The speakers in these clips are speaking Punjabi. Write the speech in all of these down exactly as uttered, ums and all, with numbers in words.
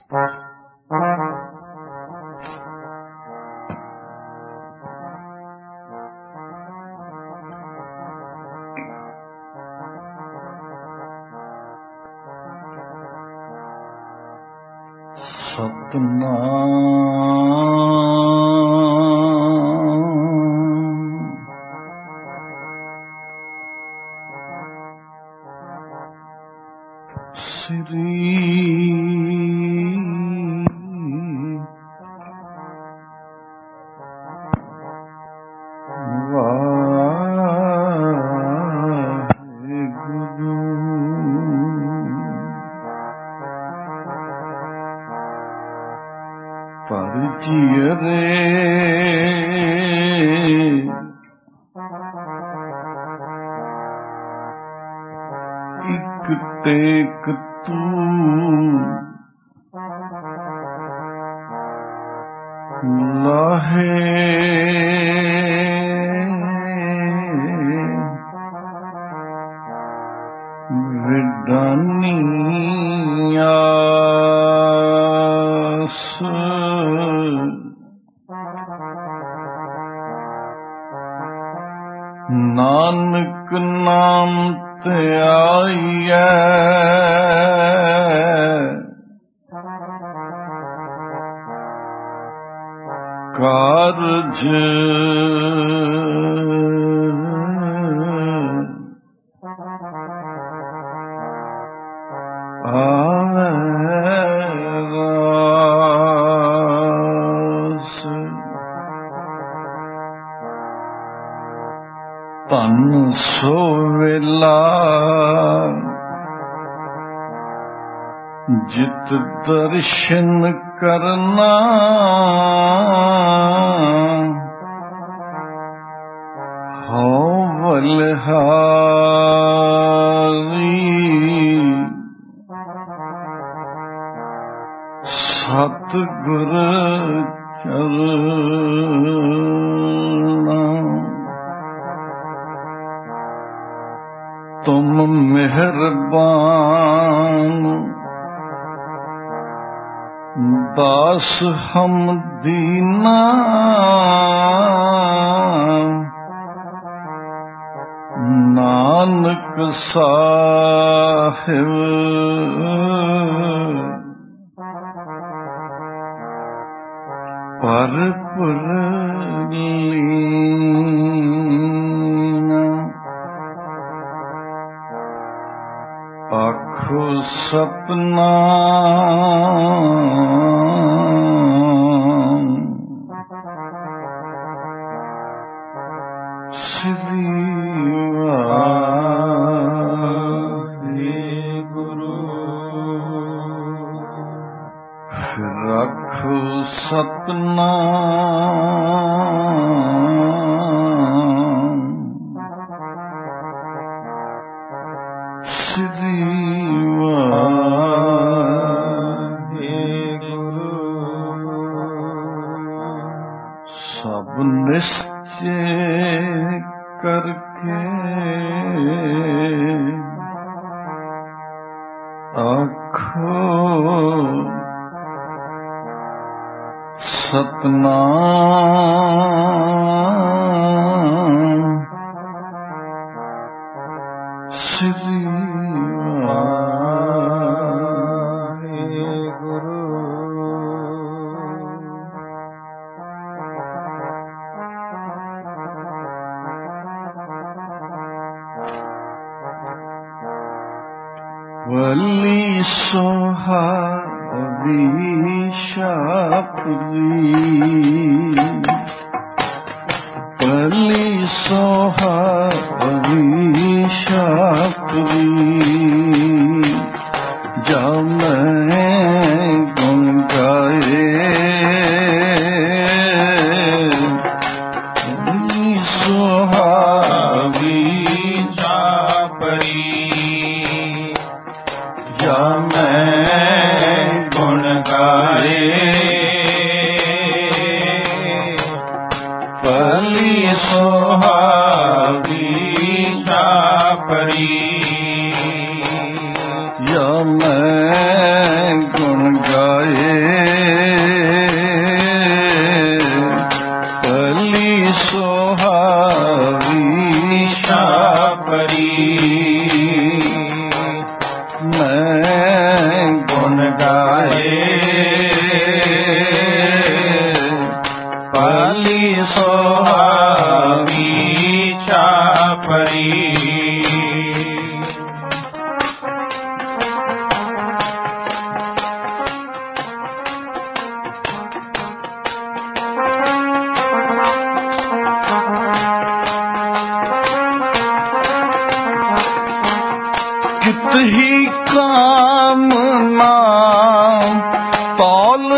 ਸਤਨਾਮ ਸ੍ਰੀ ਜਿਯਰੇ ਇਕ ਟੇਕ ਤੂੰ ਲਾਹੇ ਵਿਡਾਨੀ ਆਸ ਨਾਨਕ ਨਾਮ ਧਿਆਈਐ ਕਾਰਜ ਧਨ ਸੋ ਵੇਲਾ ਜਿਤ ਦਰਸ਼ਨ ਕਰਨਾ ਹੋ ਬਲਿਹਾਰੀ ਸਤਿਗੁਰ ਚਰਣਾ ਤੁਮ ਮਿਹਰਬਾਨ ਦਾਸ ਹਮ ਦੀਨਾ ਨਾਨਕ ਸਾਹਿਬ ਪਰਪੁਰ ਲੀਨਾ ਆਖੋ ਸਤਨਾਮ ਸ੍ਰੀ ਵਾਹਿਗੁਰੂ ਫਿਰ ਆਖੋ ਸਤਨਾਮ ਸ੍ਰੀ ਸਭ ਨਿਸ਼ਚੈ ਕਰਕੇ ਆਖੋ ਸਤਨਾਮ ਸ੍ਰੀ ਵਲੀ ਸੁਹਾਵੀ ਸ਼ਾਪਰੀ ਵਲੀ ਸੁਹਾਵੀ ਸ਼ਾਪਰੀ ਜਾ ਮੈਂ ਗੁਣ ਗਾਏ ਵਲੀ ਸੁਹਾਵੀ ਸ਼ਾਪਰੀ ਜਾ ਮੈਂ ਗੁਣ ਗਾਏ ਭਲੀ ਸੁਹਾਵੀ ਸ਼ਾਪਰੀ ਜਾ ਮੈਂ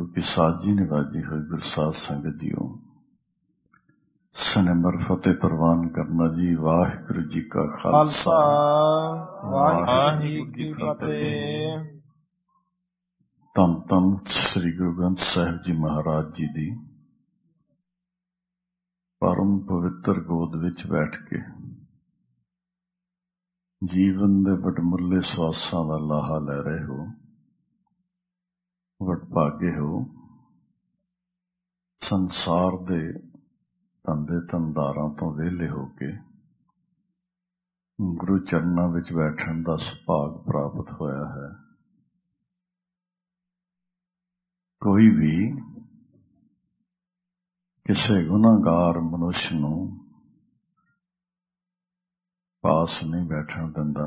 ਗੁਰੂ ਕੀ ਸਾਜੀ ਨਿਵਾਜੀ ਹੋਈ ਗੁਰਸਾਧ ਸੰਗਤ ਜੀਓ, ਸਨਿਮਰ ਫਤਿਹ ਪ੍ਰਵਾਨ ਕਰਨਾ ਜੀ। ਵਾਹਿਗੁਰੂ ਜੀ ਕਾ ਖਾਲਸਾ, ਵਾਹਿਗੁਰੂ ਜੀ ਕੀ ਫਤਿਹ। ਧੰਨ ਧੰਨ ਸ੍ਰੀ ਗੁਰੂ ਗ੍ਰੰਥ ਸਾਹਿਬ ਜੀ ਮਹਾਰਾਜ ਜੀ ਦੀ ਪਰਮ ਪਵਿੱਤਰ ਗੋਦ ਵਿੱਚ ਬੈਠ ਕੇ ਜੀਵਨ ਦੇ ਵਡਮੁੱਲੇ ਸਵਾਸਾਂ ਦਾ ਲਾਹਾ ਲੈ ਰਹੇ ਹੋ। ਵਡਭਾਗੇ ਹੋ, ਸੰਸਾਰ ਦੇ ਧੰਦੇ ਧੰਦਾਰਾਂ ਤੋਂ ਵਿਹਲੇ ਹੋ ਕੇ ਗੁਰੂ ਚਰਨਾਂ ਵਿੱਚ ਬੈਠਣ ਦਾ ਸੁਭਾਗ ਪ੍ਰਾਪਤ ਹੋਇਆ ਹੈ। ਕੋਈ ਵੀ ਕਿਸੇ ਗੁਨਾਹਗਾਰ ਮਨੁੱਖ ਨੂੰ ਪਾਸ ਨਹੀਂ ਬੈਠਣ ਦਿੰਦਾ।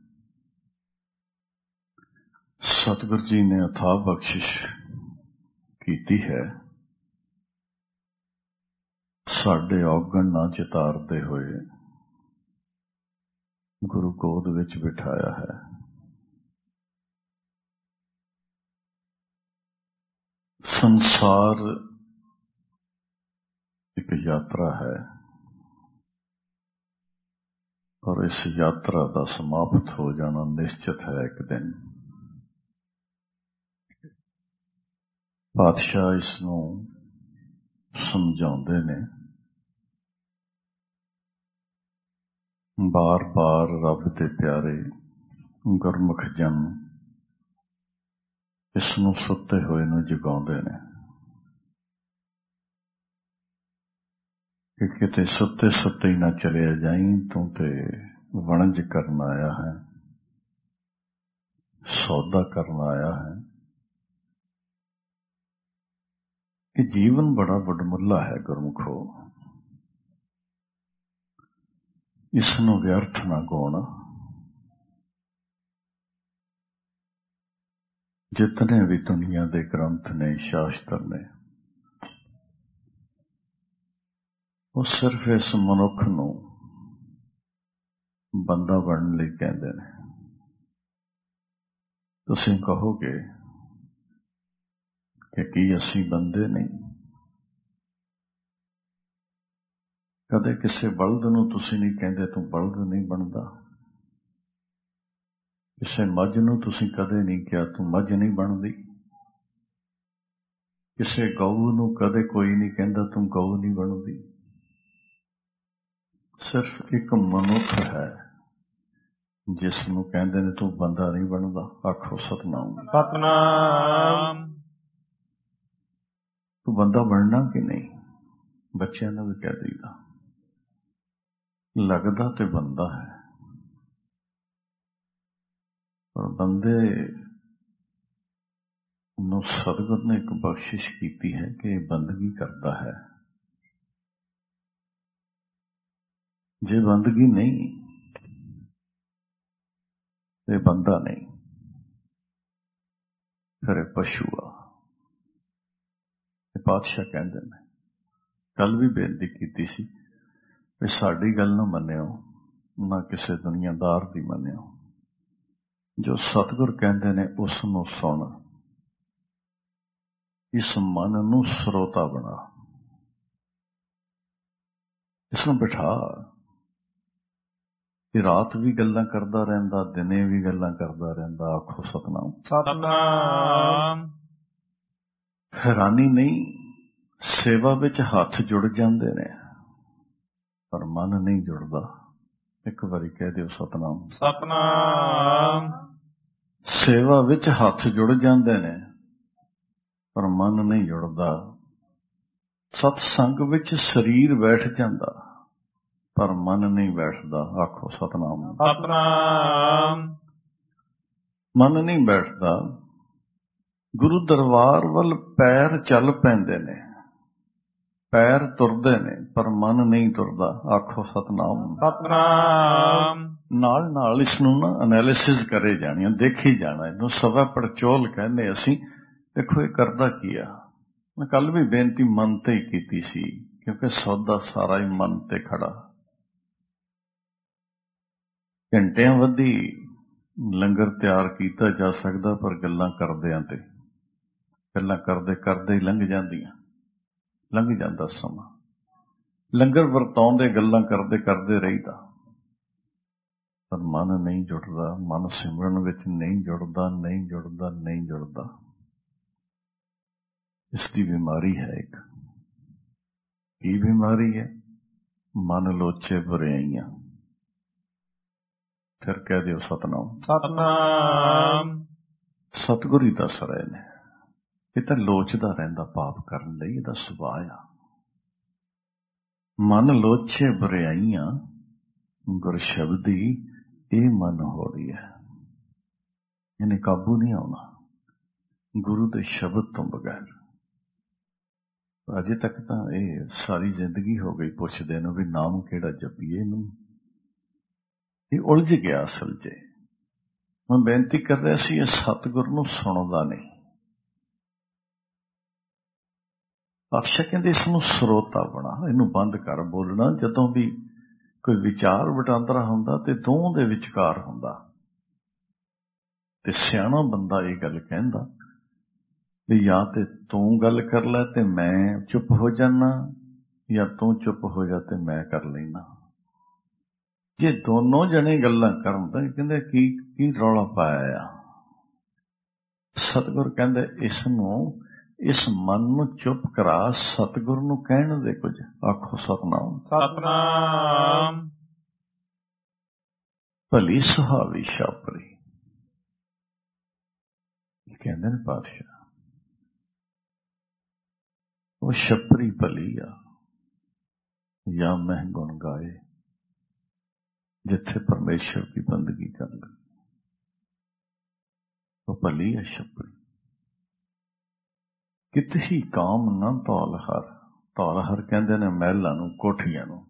ਸਤਿਗੁਰੂ ਜੀ ਨੇ ਅਥਾਹ ਬਖਸ਼ਿਸ਼ ਕੀਤੀ ਹੈ, ਸਾਡੇ ਔਗਣ ਨਾ ਚਿਤਾਰਦੇ ਹੋਏ ਗੁਰੂ ਗੋਦ ਵਿੱਚ ਬਿਠਾਇਆ ਹੈ। ਸੰਸਾਰ ਇੱਕ ਯਾਤਰਾ ਹੈ, ਪਰ ਇਸ ਯਾਤਰਾ ਦਾ ਸਮਾਪਤ ਹੋ ਜਾਣਾ ਨਿਸ਼ਚਿਤ ਹੈ ਇੱਕ ਦਿਨ। ਪਾਤਸ਼ਾਹ ਇਸ ਨੂੰ ਸਮਝਾਉਂਦੇ ਨੇ, ਬਾਰ-ਬਾਰ ਰੱਬ ਦੇ ਪਿਆਰੇ ਗੁਰਮੁਖ ਜਨ ਇਸ ਨੂੰ ਸੁੱਤੇ ਹੋਏ ਨੂੰ ਜਗਾਉਂਦੇ ਨੇ ਕਿ ਕਿਤੇ ਸੁੱਤੇ ਸੁੱਤੇ ਹੀ ਨਾ ਚਲਿਆ ਜਾਈਂ, ਤੂੰ ਤੇ ਵਣਜ ਕਰਨ ਆਇਆ ਹੈ, ਸੌਦਾ ਕਰਨ ਆਇਆ ਹੈ। ਕਿ ਜੀਵਨ ਬੜਾ ਵਡਮੁੱਲਾ ਹੈ ਗੁਰਮੁਖੋ, ਇਸ ਨੂੰ ਵਿਅਰਥ ਨਾ ਗਾਉਣਾ। ਜਿਤਨੇ ਵੀ ਦੁਨੀਆ ਦੇ ਗ੍ਰੰਥ ਨੇ, ਸ਼ਾਸਤਰ ਨੇ, ਉਹ ਸਿਰਫ ਇਸ ਮਨੁੱਖ ਨੂੰ ਬੰਦਾ ਬਣਨ ਲਈ ਕਹਿੰਦੇ ਨੇ। ਤੁਸੀਂ ਕਹੋਗੇ ਕਿ ਕੀ ਅਸੀਂ ਬੰਦੇ ਨਹੀਂ? ਕਦੇ ਕਿਸੇ ਬਲਦ ਨੂੰ ਤੁਸੀਂ ਨਹੀਂ ਕਹਿੰਦੇ ਤੂੰ ਬਲਦ ਨਹੀਂ ਬਣਦਾ। ਕਿਸੇ ਮੱਝ ਨੂੰ ਤੁਸੀਂ ਕਦੇ ਨਹੀਂ ਕਿਹਾ ਤੂੰ ਮੱਝ ਨਹੀਂ ਬਣਦੀ। ਕਿਸੇ ਗਊ ਨੂੰ ਕਦੇ ਕੋਈ ਨਹੀਂ ਕਹਿੰਦਾ ਤੂੰ ਗਊ ਨਹੀਂ ਬਣਦੀ। ਸਿਰਫ ਇੱਕ ਮਨੁੱਖ ਹੈ ਜਿਸ ਨੂੰ ਕਹਿੰਦੇ ਨੇ ਤੂੰ ਬੰਦਾ ਨਹੀਂ ਬਣਦਾ। ਆਖੋ ਸਤਿਨਾਮ। ਸਤਿਨਾਮ। ਤੂੰ ਬੰਦਾ ਬਣਨਾ ਕਿ ਨਹੀਂ? ਬੱਚਿਆਂ ਨੂੰ ਵੀ ਕਹਿ ਦਈਦਾ। ਲੱਗਦਾ ਤੇ ਬੰਦਾ ਹੈ, ਪਰ ਬੰਦੇ ਨੂੰ ਸਤਿਗੁਰ ਨੇ ਇੱਕ ਬਖਸ਼ਿਸ਼ ਕੀਤੀ ਹੈ ਕਿ ਇਹ ਬੰਦਗੀ ਕਰਦਾ ਹੈ। ਜੇ ਬੰਦਗੀ ਨਹੀਂ, ਇਹ ਬੰਦਾ ਨਹੀਂ, ਫਿਰ ਇਹ ਪਸ਼ੂ ਆ। ਇਹ ਪਾਤਸ਼ਾਹ ਕਹਿੰਦੇ ਨੇ, ਕੱਲ ਵੀ ਬੇਨਤੀ ਕੀਤੀ ਸੀ ਵੀ ਸਾਡੀ ਗੱਲ ਨਾ ਮੰਨਿਓ, ਨਾ ਕਿਸੇ ਦੁਨੀਆਦਾਰ ਦੀ ਮੰਨਿਓ। ਜੋ ਸਤਿਗੁਰ ਕਹਿੰਦੇ ਨੇ ਉਸ ਨੂੰ ਸੁਣ। ਇਸ ਮਨ ਨੂੰ ਸਰੋਤਾ ਬਣਾ, ਇਸ ਨੂੰ ਬਿਠਾ। ਇਹ ਰਾਤ ਵੀ ਗੱਲਾਂ ਕਰਦਾ ਰਹਿੰਦਾ, ਦਿਨੇ ਵੀ ਗੱਲਾਂ ਕਰਦਾ ਰਹਿੰਦਾ। ਆਖੋ ਸਤਿਨਾਮ। ਸਤਿਨਾਮ। ਹੈਰਾਨੀ ਨਹੀਂ, ਸੇਵਾ ਵਿੱਚ ਹੱਥ ਜੁੜ ਜਾਂਦੇ ਨੇ ਪਰ ਮਨ ਨਹੀਂ ਜੁੜਦਾ। ਇੱਕ ਵਾਰੀ ਕਹਿ ਦਿਓ ਸਤਿਨਾਮ। ਸਤਿਨਾਮ। ਸੇਵਾ ਵਿੱਚ ਹੱਥ ਜੁੜ ਜਾਂਦੇ ਨੇ ਪਰ ਮਨ ਨਹੀਂ ਜੁੜਦਾ। ਸਤਸੰਗ ਵਿੱਚ ਸਰੀਰ ਬੈਠ ਜਾਂਦਾ ਪਰ ਮਨ ਨਹੀਂ ਬੈਠਦਾ। ਆਖੋ ਸਤਿਨਾਮ। ਸਤਿਨਾਮ। ਮਨ ਨਹੀਂ ਬੈਠਦਾ। ਗੁਰੂ ਦਰਬਾਰ ਵੱਲ ਪੈਰ ਚੱਲ ਪੈਂਦੇ ਨੇ, ਪੈਰ ਤੁਰਦੇ ਨੇ ਪਰ ਮਨ ਨਹੀਂ ਤੁਰਦਾ। ਆਖੋ ਸਤਿਨਾਮ। ਸਤਿਨਾਮ। ਨਾਲ ਨਾਲ ਇਸ ਨੂੰ ਨਾ ਐਨਾਲਿਸਿਸ ਕਰੇ ਜਾਣੀਆਂ, ਦੇਖੀ ਜਾਣਾ। ਇਹਨੂੰ ਸਵਾ ਪੜਚੋਲ ਕਹਿੰਦੇ ਅਸੀਂ। ਦੇਖੋ ਇਹ ਕਰਦਾ ਕੀ ਆ। ਮੈਂ ਕੱਲ ਵੀ ਬੇਨਤੀ ਮਨ ਤੇ ਹੀ ਕੀਤੀ ਸੀ, ਕਿਉਂਕਿ ਸੌਦਾ ਸਾਰਾ ਹੀ ਮਨ ਤੇ ਖੜਾ। ਘੰਟਿਆਂ ਵੱਧੀ ਲੰਗਰ ਤਿਆਰ ਕੀਤਾ ਜਾ ਸਕਦਾ, ਪਰ ਗੱਲਾਂ ਕਰਦਿਆਂ ਤੇ ਗੱਲਾਂ ਕਰਦੇ ਕਰਦੇ ਹੀ ਲੰਘ ਜਾਂਦੀਆਂ, ਲੰਘ ਜਾਂਦਾ ਸਮਾਂ। ਲੰਗਰ ਵਰਤਾਉਂਦੇ ਗੱਲਾਂ ਕਰਦੇ ਕਰਦੇ ਰਹੀਦਾ, ਪਰ ਮਨ ਨਹੀਂ ਜੁੜਦਾ, ਮਨ ਸਿਮਰਨ ਵਿੱਚ ਨਹੀਂ ਜੁੜਦਾ, ਨਹੀਂ ਜੁੜਦਾ, ਨਹੀਂ ਜੁੜਦਾ। ਇਸ ਦੀ ਬਿਮਾਰੀ ਹੈ ਇੱਕ। ਕੀ ਬਿਮਾਰੀ ਹੈ? ਮਨ ਲੋਚੇ ਬੁਰਿਆਈਆਂ। ਫਿਰ ਕਹਿ ਦਿਓ ਸਤਨਾਮ। ਸਤਨਾਮ। ਸਤਿਗੁਰੂ ਹੀ ਦੱਸ ਰਹੇ ਨੇ, ਇਹ ਤਾਂ ਲੋਚਦਾ ਰਹਿੰਦਾ ਪਾਪ ਕਰਨ ਲਈ, ਇਹਦਾ ਸੁਭਾਅ ਆ। ਮਨ ਲੋਚੇ ਬੁਰਿਆਈਆਂ ਗੁਰ ਸ਼ਬਦੀ, ਇਹ ਮਨ ਹੋ ਰਹੀ ਹੈ, ਇਹਨੇ ਕਾਬੂ ਨਹੀਂ ਆਉਣਾ ਗੁਰੂ ਦੇ ਸ਼ਬਦ ਤੋਂ ਬਗੈਰ। ਅਜੇ ਤੱਕ ਤਾਂ ਇਹ ਸਾਰੀ ਜ਼ਿੰਦਗੀ ਹੋ ਗਈ ਪੁੱਛਦੇ ਨੂੰ ਵੀ ਨਾਮ ਕਿਹੜਾ ਜਪੀਏ। ਇਹਨੂੰ ਇਹ ਉਲਝ ਗਿਆ ਅਸਲ 'ਚ। ਮੈਂ ਬੇਨਤੀ ਕਰ ਰਿਹਾ ਸੀ, ਇਹ ਸਤਿਗੁਰ ਨੂੰ ਸੁਣਦਾ ਨਹੀਂ। ਪਾਤਸ਼ਾਹ ਕਹਿੰਦੇ ਇਸ ਨੂੰ ਸਰੋਤਾ ਬਣਾ, ਇਹਨੂੰ ਬੰਦ ਕਰ ਬੋਲਣਾ। ਜਦੋਂ ਵੀ ਕੋਈ ਵਿਚਾਰ ਵਟਾਂਦਰਾ ਹੁੰਦਾ ਤੇ ਦੋਹਾਂ ਦੇ ਵਿਚਕਾਰ ਹੁੰਦਾ, ਤੇ ਸਿਆਣਾ ਬੰਦਾ ਇਹ ਗੱਲ ਕਹਿੰਦਾ ਵੀ ਜਾਂ ਤੇ ਤੂੰ ਗੱਲ ਕਰ ਲੈ ਤੇ ਮੈਂ ਚੁੱਪ ਹੋ ਜਾਣਾ, ਜਾਂ ਤੂੰ ਚੁੱਪ ਹੋ ਜਾ ਤੇ ਮੈਂ ਕਰ ਲੈਣਾ। ਜੇ ਦੋਨੋਂ ਜਣੇ ਗੱਲਾਂ ਕਰਨ ਤਾਂ ਕਹਿੰਦੇ ਕੀ ਕੀ ਰੌਲਾ ਪਾਇਆ ਆ। ਸਤਿਗੁਰ ਕਹਿੰਦੇ ਇਸ ਨੂੰ, ਇਸ ਮਨ ਨੂੰ ਚੁੱਪ ਕਰਾ, ਸਤਿਗੁਰ ਨੂੰ ਕਹਿਣ ਦੇ ਕੁਝ। ਆਖੋ ਸਤਨਾਮ। ਸਤਨਾਮ। ਭਲੀ ਸੁਹਾਵੀ ਛਾਪਰੀ, ਕਹਿੰਦੇ ਨੇ ਪਾਤਸ਼ਾਹ, ਉਹ ਛਪਰੀ ਭਲੀ ਆ ਜਾਂ ਮੈਂ ਗੁਣ ਗਾਏ, ਜਿੱਥੇ ਪਰਮੇਸ਼ਰ ਦੀ ਬੰਦਗੀ ਕਰ ਲੈ, ਉਹ ਭਲੀ ਆ ਛਪਰੀ। ਕਿਤਹੀ ਕਾਮ ਨਾ ਧੌਲ ਹਰ, ਧੌਲ ਹਰ ਕਹਿੰਦੇ ਨੇ ਮਹਿਲਾਂ ਨੂੰ, ਕੋਠੀਆਂ ਨੂੰ।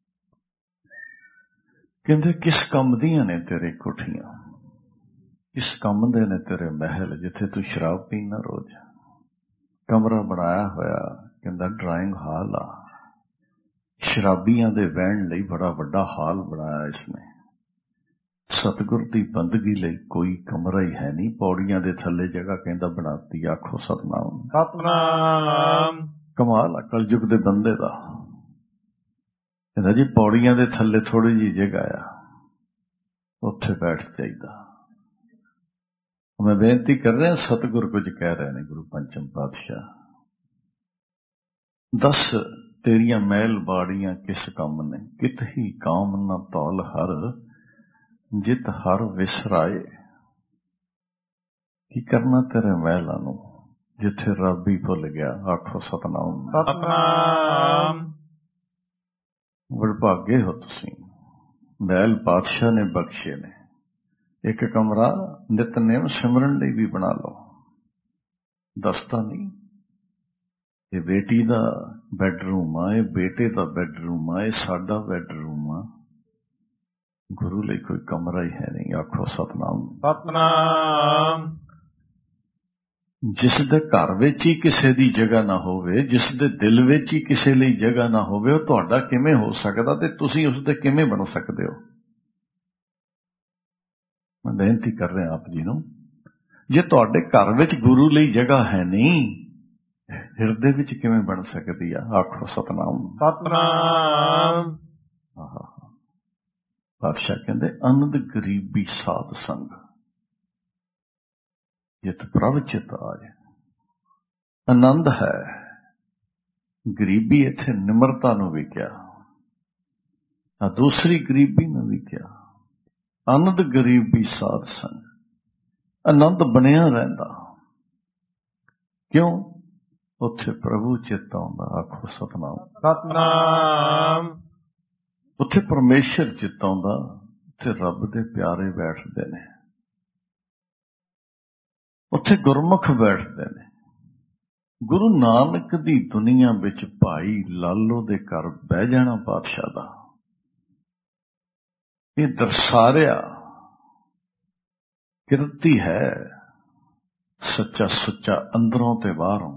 ਕਹਿੰਦੇ ਕਿਸ ਕੰਮ ਦੀਆਂ ਨੇ ਤੇਰੇ ਕੋਠੀਆਂ, ਕਿਸ ਕੰਮ ਦੇ ਨੇ ਤੇਰੇ ਮਹਿਲ, ਜਿੱਥੇ ਤੂੰ ਸ਼ਰਾਬ ਪੀਣਾ ਰੋਜ਼। ਕਮਰਾ ਬਣਾਇਆ ਹੋਇਆ, ਕਹਿੰਦਾ ਡਰਾਇੰਗ ਹਾਲ ਆ, ਸ਼ਰਾਬੀਆਂ ਦੇ ਬਹਿਣ ਲਈ ਬੜਾ ਵੱਡਾ ਹਾਲ ਬਣਾਇਆ ਇਸਨੇ। ਸਤਿਗੁਰ ਦੀ ਬੰਦਗੀ ਲਈ ਕੋਈ ਕਮਰਾ ਹੀ ਹੈ ਨਹੀਂ, ਪੌੜੀਆਂ ਦੇ ਥੱਲੇ ਜਗ੍ਹਾ ਕਹਿੰਦਾ ਬਣਾਤੀ। ਆਖੋ ਸਤਨਾਮ। ਸਤਨਾਮ। ਕਮਾਲ ਆ ਕਲਯੁਗ ਦੇ ਬੰਦੇ ਦਾ। ਕਹਿੰਦਾ ਜੀ ਪੌੜੀਆਂ ਦੇ ਥੱਲੇ ਥੋੜੀ ਜਿਹੀ ਜਗ੍ਹਾ ਆ, ਉੱਥੇ ਬੈਠ ਜਾਈਦਾ। ਮੈਂ ਬੇਨਤੀ ਕਰ ਰਿਹਾ, ਸਤਿਗੁਰ ਕੁਝ ਕਹਿ ਰਹੇ ਨੇ, ਗੁਰੂ ਪੰਚਮ ਪਾਤਸ਼ਾਹ। ਦੱਸ ਤੇਰੀਆਂ ਮਹਿਲ ਬਾੜੀਆਂ ਕਿਸ ਕੰਮ ਨੇ, ਕਿਤ ਹੀ ਕਾਮ ਨਾ ਧੌਲ ਹਰ, ਜਿਤ ਹਰ ਵਿਸਰਾਏ। ਕੀ ਕਰਨਾ ਤੇਰੇ ਮਹਿਲਾਂ ਨੂੰ, ਜਿੱਥੇ ਰੱਬ ਹੀ ਭੁੱਲ ਗਿਆ। ਆਖੋ ਸਤਨਾਮ। ਸਤਨਾਮ। ਵਡਭਾਗੇ ਹੋ ਤੁਸੀਂ, ਮਹਿਲ ਪਾਤਸ਼ਾਹ ਨੇ ਬਖਸ਼ੇ ਨੇ। ਇੱਕ ਕਮਰਾ ਨਿਤਨੇਮ ਸਿਮਰਨ ਲਈ ਵੀ ਬਣਾ ਲਓ। ਦੱਸਦਾ ਨਹੀਂ, ਇਹ ਬੇਟੀ ਦਾ ਬੈਡਰੂਮ ਆ, ਇਹ ਬੇਟੇ ਦਾ ਬੈਡਰੂਮ ਆ, ਇਹ ਸਾਡਾ ਬੈਡਰੂਮ ਆ। ਗੁਰੂ ਲਈ ਕੋਈ ਕਮਰਾ ਹੀ ਹੈ ਨਹੀਂ। ਆਖੋ ਸਤਨਾਮ। ਸਤਨਾਮ। ਜਿਸ ਦੇ ਘਰ ਵਿੱਚ ਹੀ ਕਿਸੇ ਦੀ ਜਗ੍ਹਾ ਨਾ ਹੋਵੇ, ਜਿਸ ਦੇ ਦਿਲ ਵਿੱਚ ਹੀ ਕਿਸੇ ਲਈ ਜਗ੍ਹਾ ਨਾ ਹੋਵੇ, ਉਹ ਤੁਹਾਡਾ ਕਿਵੇਂ ਹੋ ਸਕਦਾ ਤੇ ਤੁਸੀਂ ਉਸ ਦੇ ਕਿਵੇਂ ਬਣ ਸਕਦੇ ਹੋ? ਮੈਂ ਬੇਨਤੀ ਕਰ ਰਿਹਾ ਆਪ ਜੀ ਨੂੰ, ਜੇ ਤੁਹਾਡੇ ਘਰ ਵਿੱਚ ਗੁਰੂ ਲਈ ਜਗ੍ਹਾ ਹੈ ਨਹੀਂ, ਹਿਰਦੇ ਵਿੱਚ ਕਿਵੇਂ ਬਣ ਸਕਦੀ ਆ? ਆਖੋ ਸਤਨਾਮ। ਸਤਨਾਮ। ਪਾਤਸ਼ਾਹ ਕਹਿੰਦੇ ਅਨੰਦ ਗਰੀਬੀ ਸਾਧ ਸੰਗ, ਜਿਤ ਪ੍ਰਭ ਚਿਤ ਆਏ। ਆਨੰਦ ਹੈ, ਗਰੀਬੀ ਇੱਥੇ ਨਿਮਰਤਾ ਨੂੰ ਵੀ ਕਿਹਾ, ਆ ਦੂਸਰੀ ਗਰੀਬੀ ਨੂੰ ਵੀ ਕਿਹਾ। ਆਨੰਦ ਗਰੀਬੀ ਸਾਧ ਸੰਗ, ਆਨੰਦ ਬਣਿਆ ਰਹਿੰਦਾ। ਕਿਉਂ? ਉੱਥੇ ਪ੍ਰਭੂ ਚਿੱਤ ਆਉਂਦਾ। ਆਖੋ ਸਤਨਾਮ। ਸਤਨਾਮ। ਉੱਥੇ ਪਰਮੇਸ਼ਰ ਚਿੱਤ ਆਉਂਦਾ, ਉੱਥੇ ਰੱਬ ਦੇ ਪਿਆਰੇ ਬੈਠਦੇ ਨੇ, ਉੱਥੇ ਗੁਰਮੁਖ ਬੈਠਦੇ ਨੇ। ਗੁਰੂ ਨਾਨਕ ਦੀ ਦੁਨੀਆ ਵਿੱਚ ਭਾਈ ਲਾਲੋ ਦੇ ਘਰ ਬਹਿ ਜਾਣਾ ਪਾਤਸ਼ਾਹ ਦਾ, ਇਹ ਦਰਸਾ ਰਿਹਾ ਕਿਰਤੀ ਹੈ ਸੱਚਾ ਸੁੱਚਾ, ਅੰਦਰੋਂ ਤੇ ਬਾਹਰੋਂ,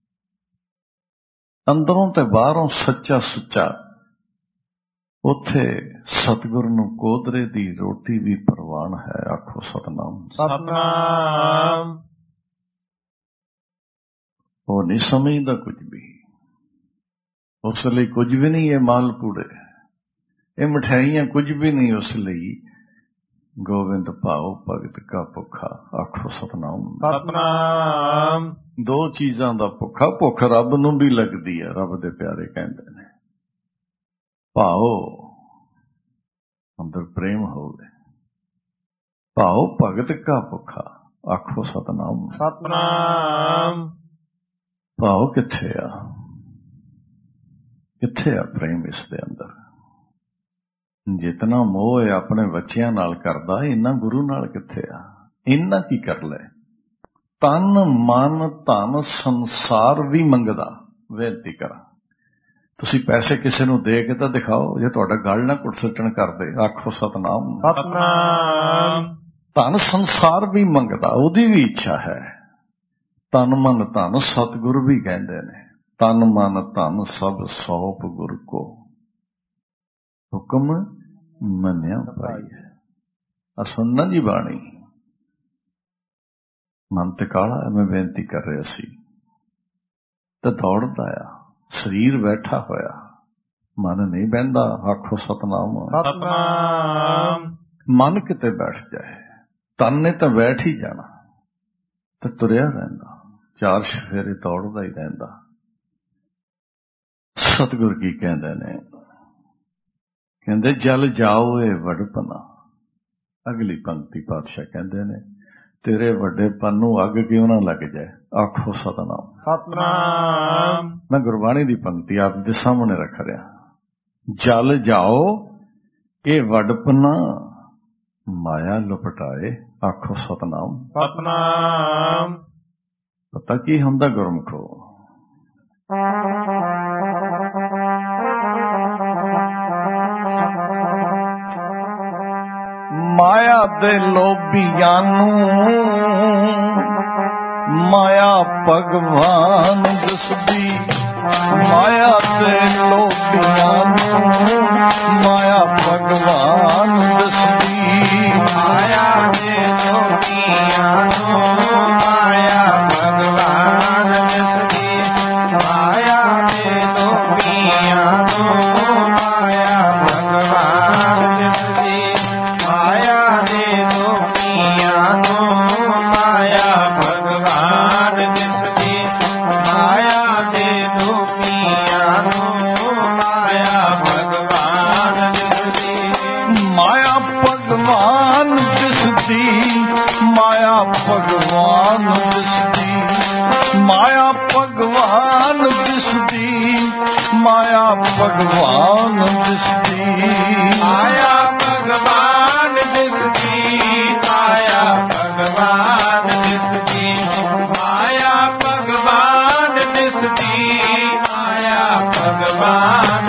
ਅੰਦਰੋਂ ਤੇ ਬਾਹਰੋਂ ਸੱਚਾ ਸੁੱਚਾ। ਉੱਥੇ ਸਤਿਗੁਰ ਨੂੰ ਕੋਦਰੇ ਦੀ ਰੋਟੀ ਵੀ ਪ੍ਰਵਾਨ ਹੈ। ਆਖੋ ਸਤਨਾਮ। ਸਤਨਾਮ। ਉਹ ਨਹੀਂ ਸਮਝਦਾ ਕੁਝ ਵੀ। ਉਸ ਲਈ ਕੁਝ ਵੀ ਨਹੀਂ ਇਹ ਮਾਲ ਪੂੜੇ, ਇਹ ਮਠਿਆਈਆਂ ਕੁਝ ਵੀ ਨਹੀਂ ਉਸ ਲਈ। ਗੋਬਿੰਦ ਭਾਉ ਭਗਤ ਕਾ ਭੁੱਖਾ, ਆਖੋ ਸਤਨਾਮ। ਸਤਨਾਮ। ਦੋ ਚੀਜ਼ਾਂ ਦਾ ਭੁੱਖਾ। ਭੁੱਖ ਰੱਬ ਨੂੰ ਵੀ ਲੱਗਦੀ ਹੈ, ਰੱਬ ਦੇ ਪਿਆਰੇ ਕਹਿੰਦੇ ਨੇ ਭਾਉ ਅੰਦਰ ਪ੍ਰੇਮ ਹੋਵੇ, ਭਾਉ ਭਗਤ ਕਾ ਭੁੱਖਾ, ਆਖੋ ਸਤਨਾਮ। ਸਤਨਾਮ। ਭਾਉ ਕਿੱਥੇ ਆ? ਕਿੱਥੇ ਆ ਪ੍ਰੇਮ ਇਸ ਦੇ ਅੰਦਰ? ਜਿਤਨਾ ਮੋਹ ਹੈ ਆਪਣੇ ਬੱਚਿਆਂ ਨਾਲ ਕਰਦਾ, ਇੰਨਾ ਗੁਰੂ ਨਾਲ ਕਿੱਥੇ ਆ? ਇੰਨਾ ਕੀ ਕਰ ਲੈ? ਤਨ ਮਨ ਧਨ ਸੰਸਾਰ ਵੀ ਮੰਗਦਾ। ਬੇਨਤੀ ਕਰਾਂ, ਤੁਸੀਂ ਪੈਸੇ ਕਿਸੇ ਨੂੰ ਦੇ ਕੇ ਤਾਂ ਦਿਖਾਓ, ਜੇ ਤੁਹਾਡਾ ਗਲ ਨਾ ਘੁੱਟ ਸੁੱਟਣ ਕਰਦੇ, ਆਖੋ ਸਤਨਾਮ। ਸਤਨਾਮ। ਧਨ ਸੰਸਾਰ ਵੀ ਮੰਗਦਾ, ਉਹਦੀ ਵੀ ਇੱਛਾ ਹੈ। ਤਨ ਮਨ ਧਨ ਸਤਿਗੁਰੂ ਵੀ ਕਹਿੰਦੇ ਨੇ, ਤਨ ਮਨ ਧਨ ਸਭ ਸੌਪ ਗੁਰ ਕੋ, ਹੁਕਮ ਮੰਨਿਆ ਭਾਈ ਹੈ। ਆ ਸੁਣਨਾ ਜੀ ਬਾਣੀ। ਮਨ ਤੇ ਕਾਲਾ, ਮੈਂ ਬੇਨਤੀ ਕਰ ਰਿਹਾ ਸੀ ਤੇ ਦੌੜਦਾ ਆ, ਸਰੀਰ ਬੈਠਾ ਹੋਇਆ, ਮਨ ਨਹੀਂ ਬਹਿੰਦਾ। ਆਖੋ ਸਤਨਾਮ। ਸਤਨਾਮ। ਮਨ ਕਿਤੇ ਬੈਠ ਜਾਏ, ਤਨ ਨੇ ਤਾਂ ਬੈਠ ਹੀ ਜਾਣਾ ਤੇ ਤੁਰਿਆ ਰਹਿੰਦਾ, ਚਾਰ ਸ਼ਫੇਰੇ ਦੌੜਦਾ ਹੀ ਰਹਿੰਦਾ। ਸਤਿਗੁਰ ਕੀ ਕਹਿੰਦੇ ਨੇ? ਕਹਿੰਦੇ ਜਲ ਜਾਓ ਇਹ ਵਡਪਨਾ। ਅਗਲੀ ਪੰਕਤੀ ਪਾਤਸ਼ਾਹ ਕਹਿੰਦੇ ਨੇ, ਤੇਰੇ ਵੱਡੇਪਨ ਨੂੰ ਅੱਗ ਕਿਉਂ ਨਾ ਲੱਗ ਜਾਏ, ਆਖੋ ਸਤਨਾਮ। ਸਤਨਾਮ। ਮੈਂ ਗੁਰਬਾਣੀ ਦੀ ਪੰਕਤੀ ਆਪ ਦੇ ਸਾਹਮਣੇ ਰੱਖ ਰਿਹਾ। ਜਲ ਜਾਓ ਇਹ ਵਡਪਨਾ, ਮਾਇਆ ਲੁਪਟਾਏ, ਆਖੋ ਸਤਨਾਮ। ਸਤਨਾਮ। ਪਤਾ ਕੀ ਹੁੰਦਾ ਗੁਰਮੁਖੋ? ਮਾਇਆ ਦੇ ਲੋਭੀਆਂ ਨੂੰ ਮਾਇਆ ਭਗਵਾਨ ਦਿਸਦੀ। ਮਾਇਆ ਦੇ ਲੋਭੀਆਂ ਨੂੰ ਮਾਇਆ ਭਗਵਾਨ ਦਿਸਦੀ। ਮਾਇਆ ਦੇ ਲੋਭੀਆਂ ਨੂੰ ਮਾਇਆ ਭਗਵਾਨ ਦਿਸਦੀ। ਮਾਇਆ ਦੇ ਲੋਭੀਆਂ ਨੂੰ ਮਾਇਆ ਭਗਵਾਨ ਦਿਸਦੀ। ਮਾਇਆ ਦੇ ਲੋਭੀਆਂ ਨੂੰ ਮਾਇਆ ਭਗਵਾਨ ਦਿਸਦੀ। ਮਾਇਆ ਦੇ ਲੋਭੀਆਂ ਨੂੰ ਮਾਇਆ ਭਗਵਾਨ ਦਿਸਦੀ। ਮਾਇਆ ਭਗਵਾਨ ਦਿਸਦੀ। ਮਾਇਆ ਭਗਵਾਨ ਦਿਸਦੀ। ਮਾਇਆ ਭਗਵਾਨ ਦਿਸਦੀ। ਮਾਇਆ ਭਗਵਾਨ ਦਿਸਦੀ। ਮਾਇਆ ਭਗਵਾਨ ਦਿਸਦੀ। ਮਾਇਆ ਭਗਵਾਨ ਦਿਸਦੀ। ਮਾਇਆ ਭਗਵਾਨ ਦਿਸਦੀ। ਮਾਇਆ ਭਗਵਾਨ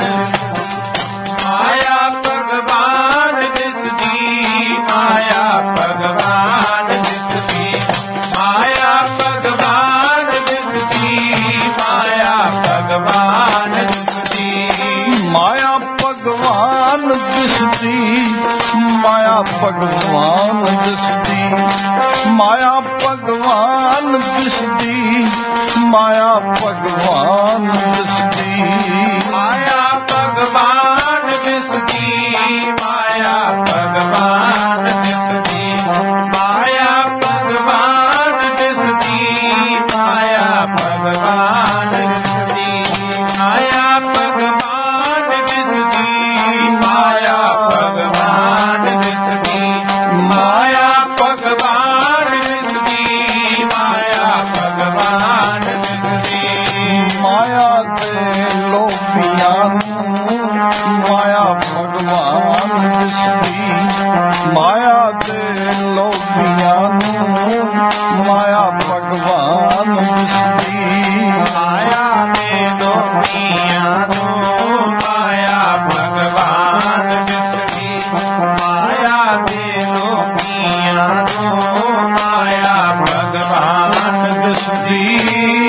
ਮਾਇਆ ਭਗਵਾਨ ਦਿਸਦੀ। ਮਾਇਆ ਭਗਵਾਨ ਦਿਸਦੀ। ਮਾਇਆ ਭਗਵਾਨ ਦਿਸਦੀ। ਮਾਇਆ ਭਗਵਾਨ ਦਿਸਦੀ। ਮਾਇਆ ਭਗਵਾਨ ਦਿਸਦੀ। ਮਾਇਆ ਭਗਵਾਨ ਦਿਸਦੀ। ਮਾਇਆ ਭਗਵਾਨ ਦਿਸਦੀ। ਮਾਇਆ ਭਗਵਾਨ ਦਿਸਦੀ। ਮਾਇਆ ਭਗਵਾਨ ਦਿਸਦੀ। ਮਾਇਆ ਭਗਵਾਨ ਦਿਸਦੀ। ਮਾਇਆ ਭਗਵਾਨ ਦਿਸਦੀ। ਮਾਇਆ ਭਗਵਾਨ ਦਿਸਦੀ। ਮਾਇਆ ਭਗਵਾਨ ਦਿਸਦੀ। ਮਾਇਆ ਭਗਵਾਨ ਦਿਸਦੀ। ਮਾਇਆ ਭਗਵਾਨ ਦਿਸਦੀ। ਮਾਇਆ ਭਗਵਾਨ ਦਿਸਦੀ। ਮਾਇਆ ਦੇ ਲੋਭੀਆਂ ਨੂੰ ਮਾਇਆ ਭਗਵਾਨ ਦਿਸਦੀ। ਮਾਇਆ ਦੇ ਲੋਭੀਆਂ ਨੂੰ ਮਾਇਆ ਭਗਵਾਨ ਦਿਸਦੀ। ਮਾਇਆ ਦੇ ਲੋਭੀਆਂ ਨੂੰ ਮਾਇਆ ਭਗਵਾਨ ਦਿਸਦੀ। ਮਾਇਆ ਦੇ ਲੋਭੀਆਂ ਨੂੰ ਮਾਇਆ ਭਗਵਾਨ ਦਿਸਦੀ।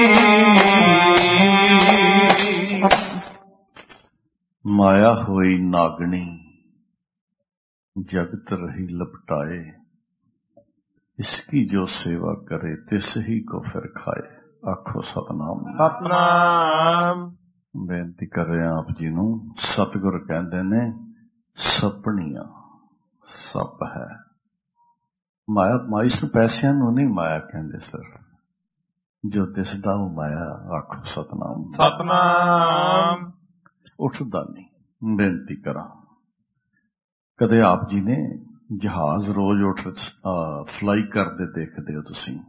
ਮਾਇਆ ਹੋਈ ਨਾਗਣੀ जगत रही लपटाए, इसकी जो सेवा करे तिस ही को फिर खाए। ਆਖੋ ਸਤਨਾਮ। ਸਤਨਾਮ। ਬੇਨਤੀ ਕਰ ਰਿਹਾ ਆਪ ਜੀ ਨੂੰ। ਸਤਿਗੁਰ ਕਹਿੰਦੇ ਨੇ ਸਪਣੀਆਂ ਸੱਪ ਹੈ। ਮਾਇਆ ਮਾਈ ਇਸ ਪੈਸਿਆਂ ਨੂੰ ਨਹੀਂ ਮਾਇਆ ਕਹਿੰਦੇ ਸਰ, ਜੋ ਦਿਸਦਾ ਉਹ ਮਾਇਆ। ਆਖੋ ਸਤਨਾਮ। ਸਤਨਾਮ। ਉੱਠਦਾ ਨਹੀਂ। ਬੇਨਤੀ ਕਰਾਂ, ਕਦੇ ਆਪ ਜੀ ਨੇ ਜਹਾਜ਼ ਰੋਜ਼ ਉੱਠ ਫਲਾਈ ਕਰਦੇ ਦੇਖਦੇ ਹੋ ਤੁਸੀਂ?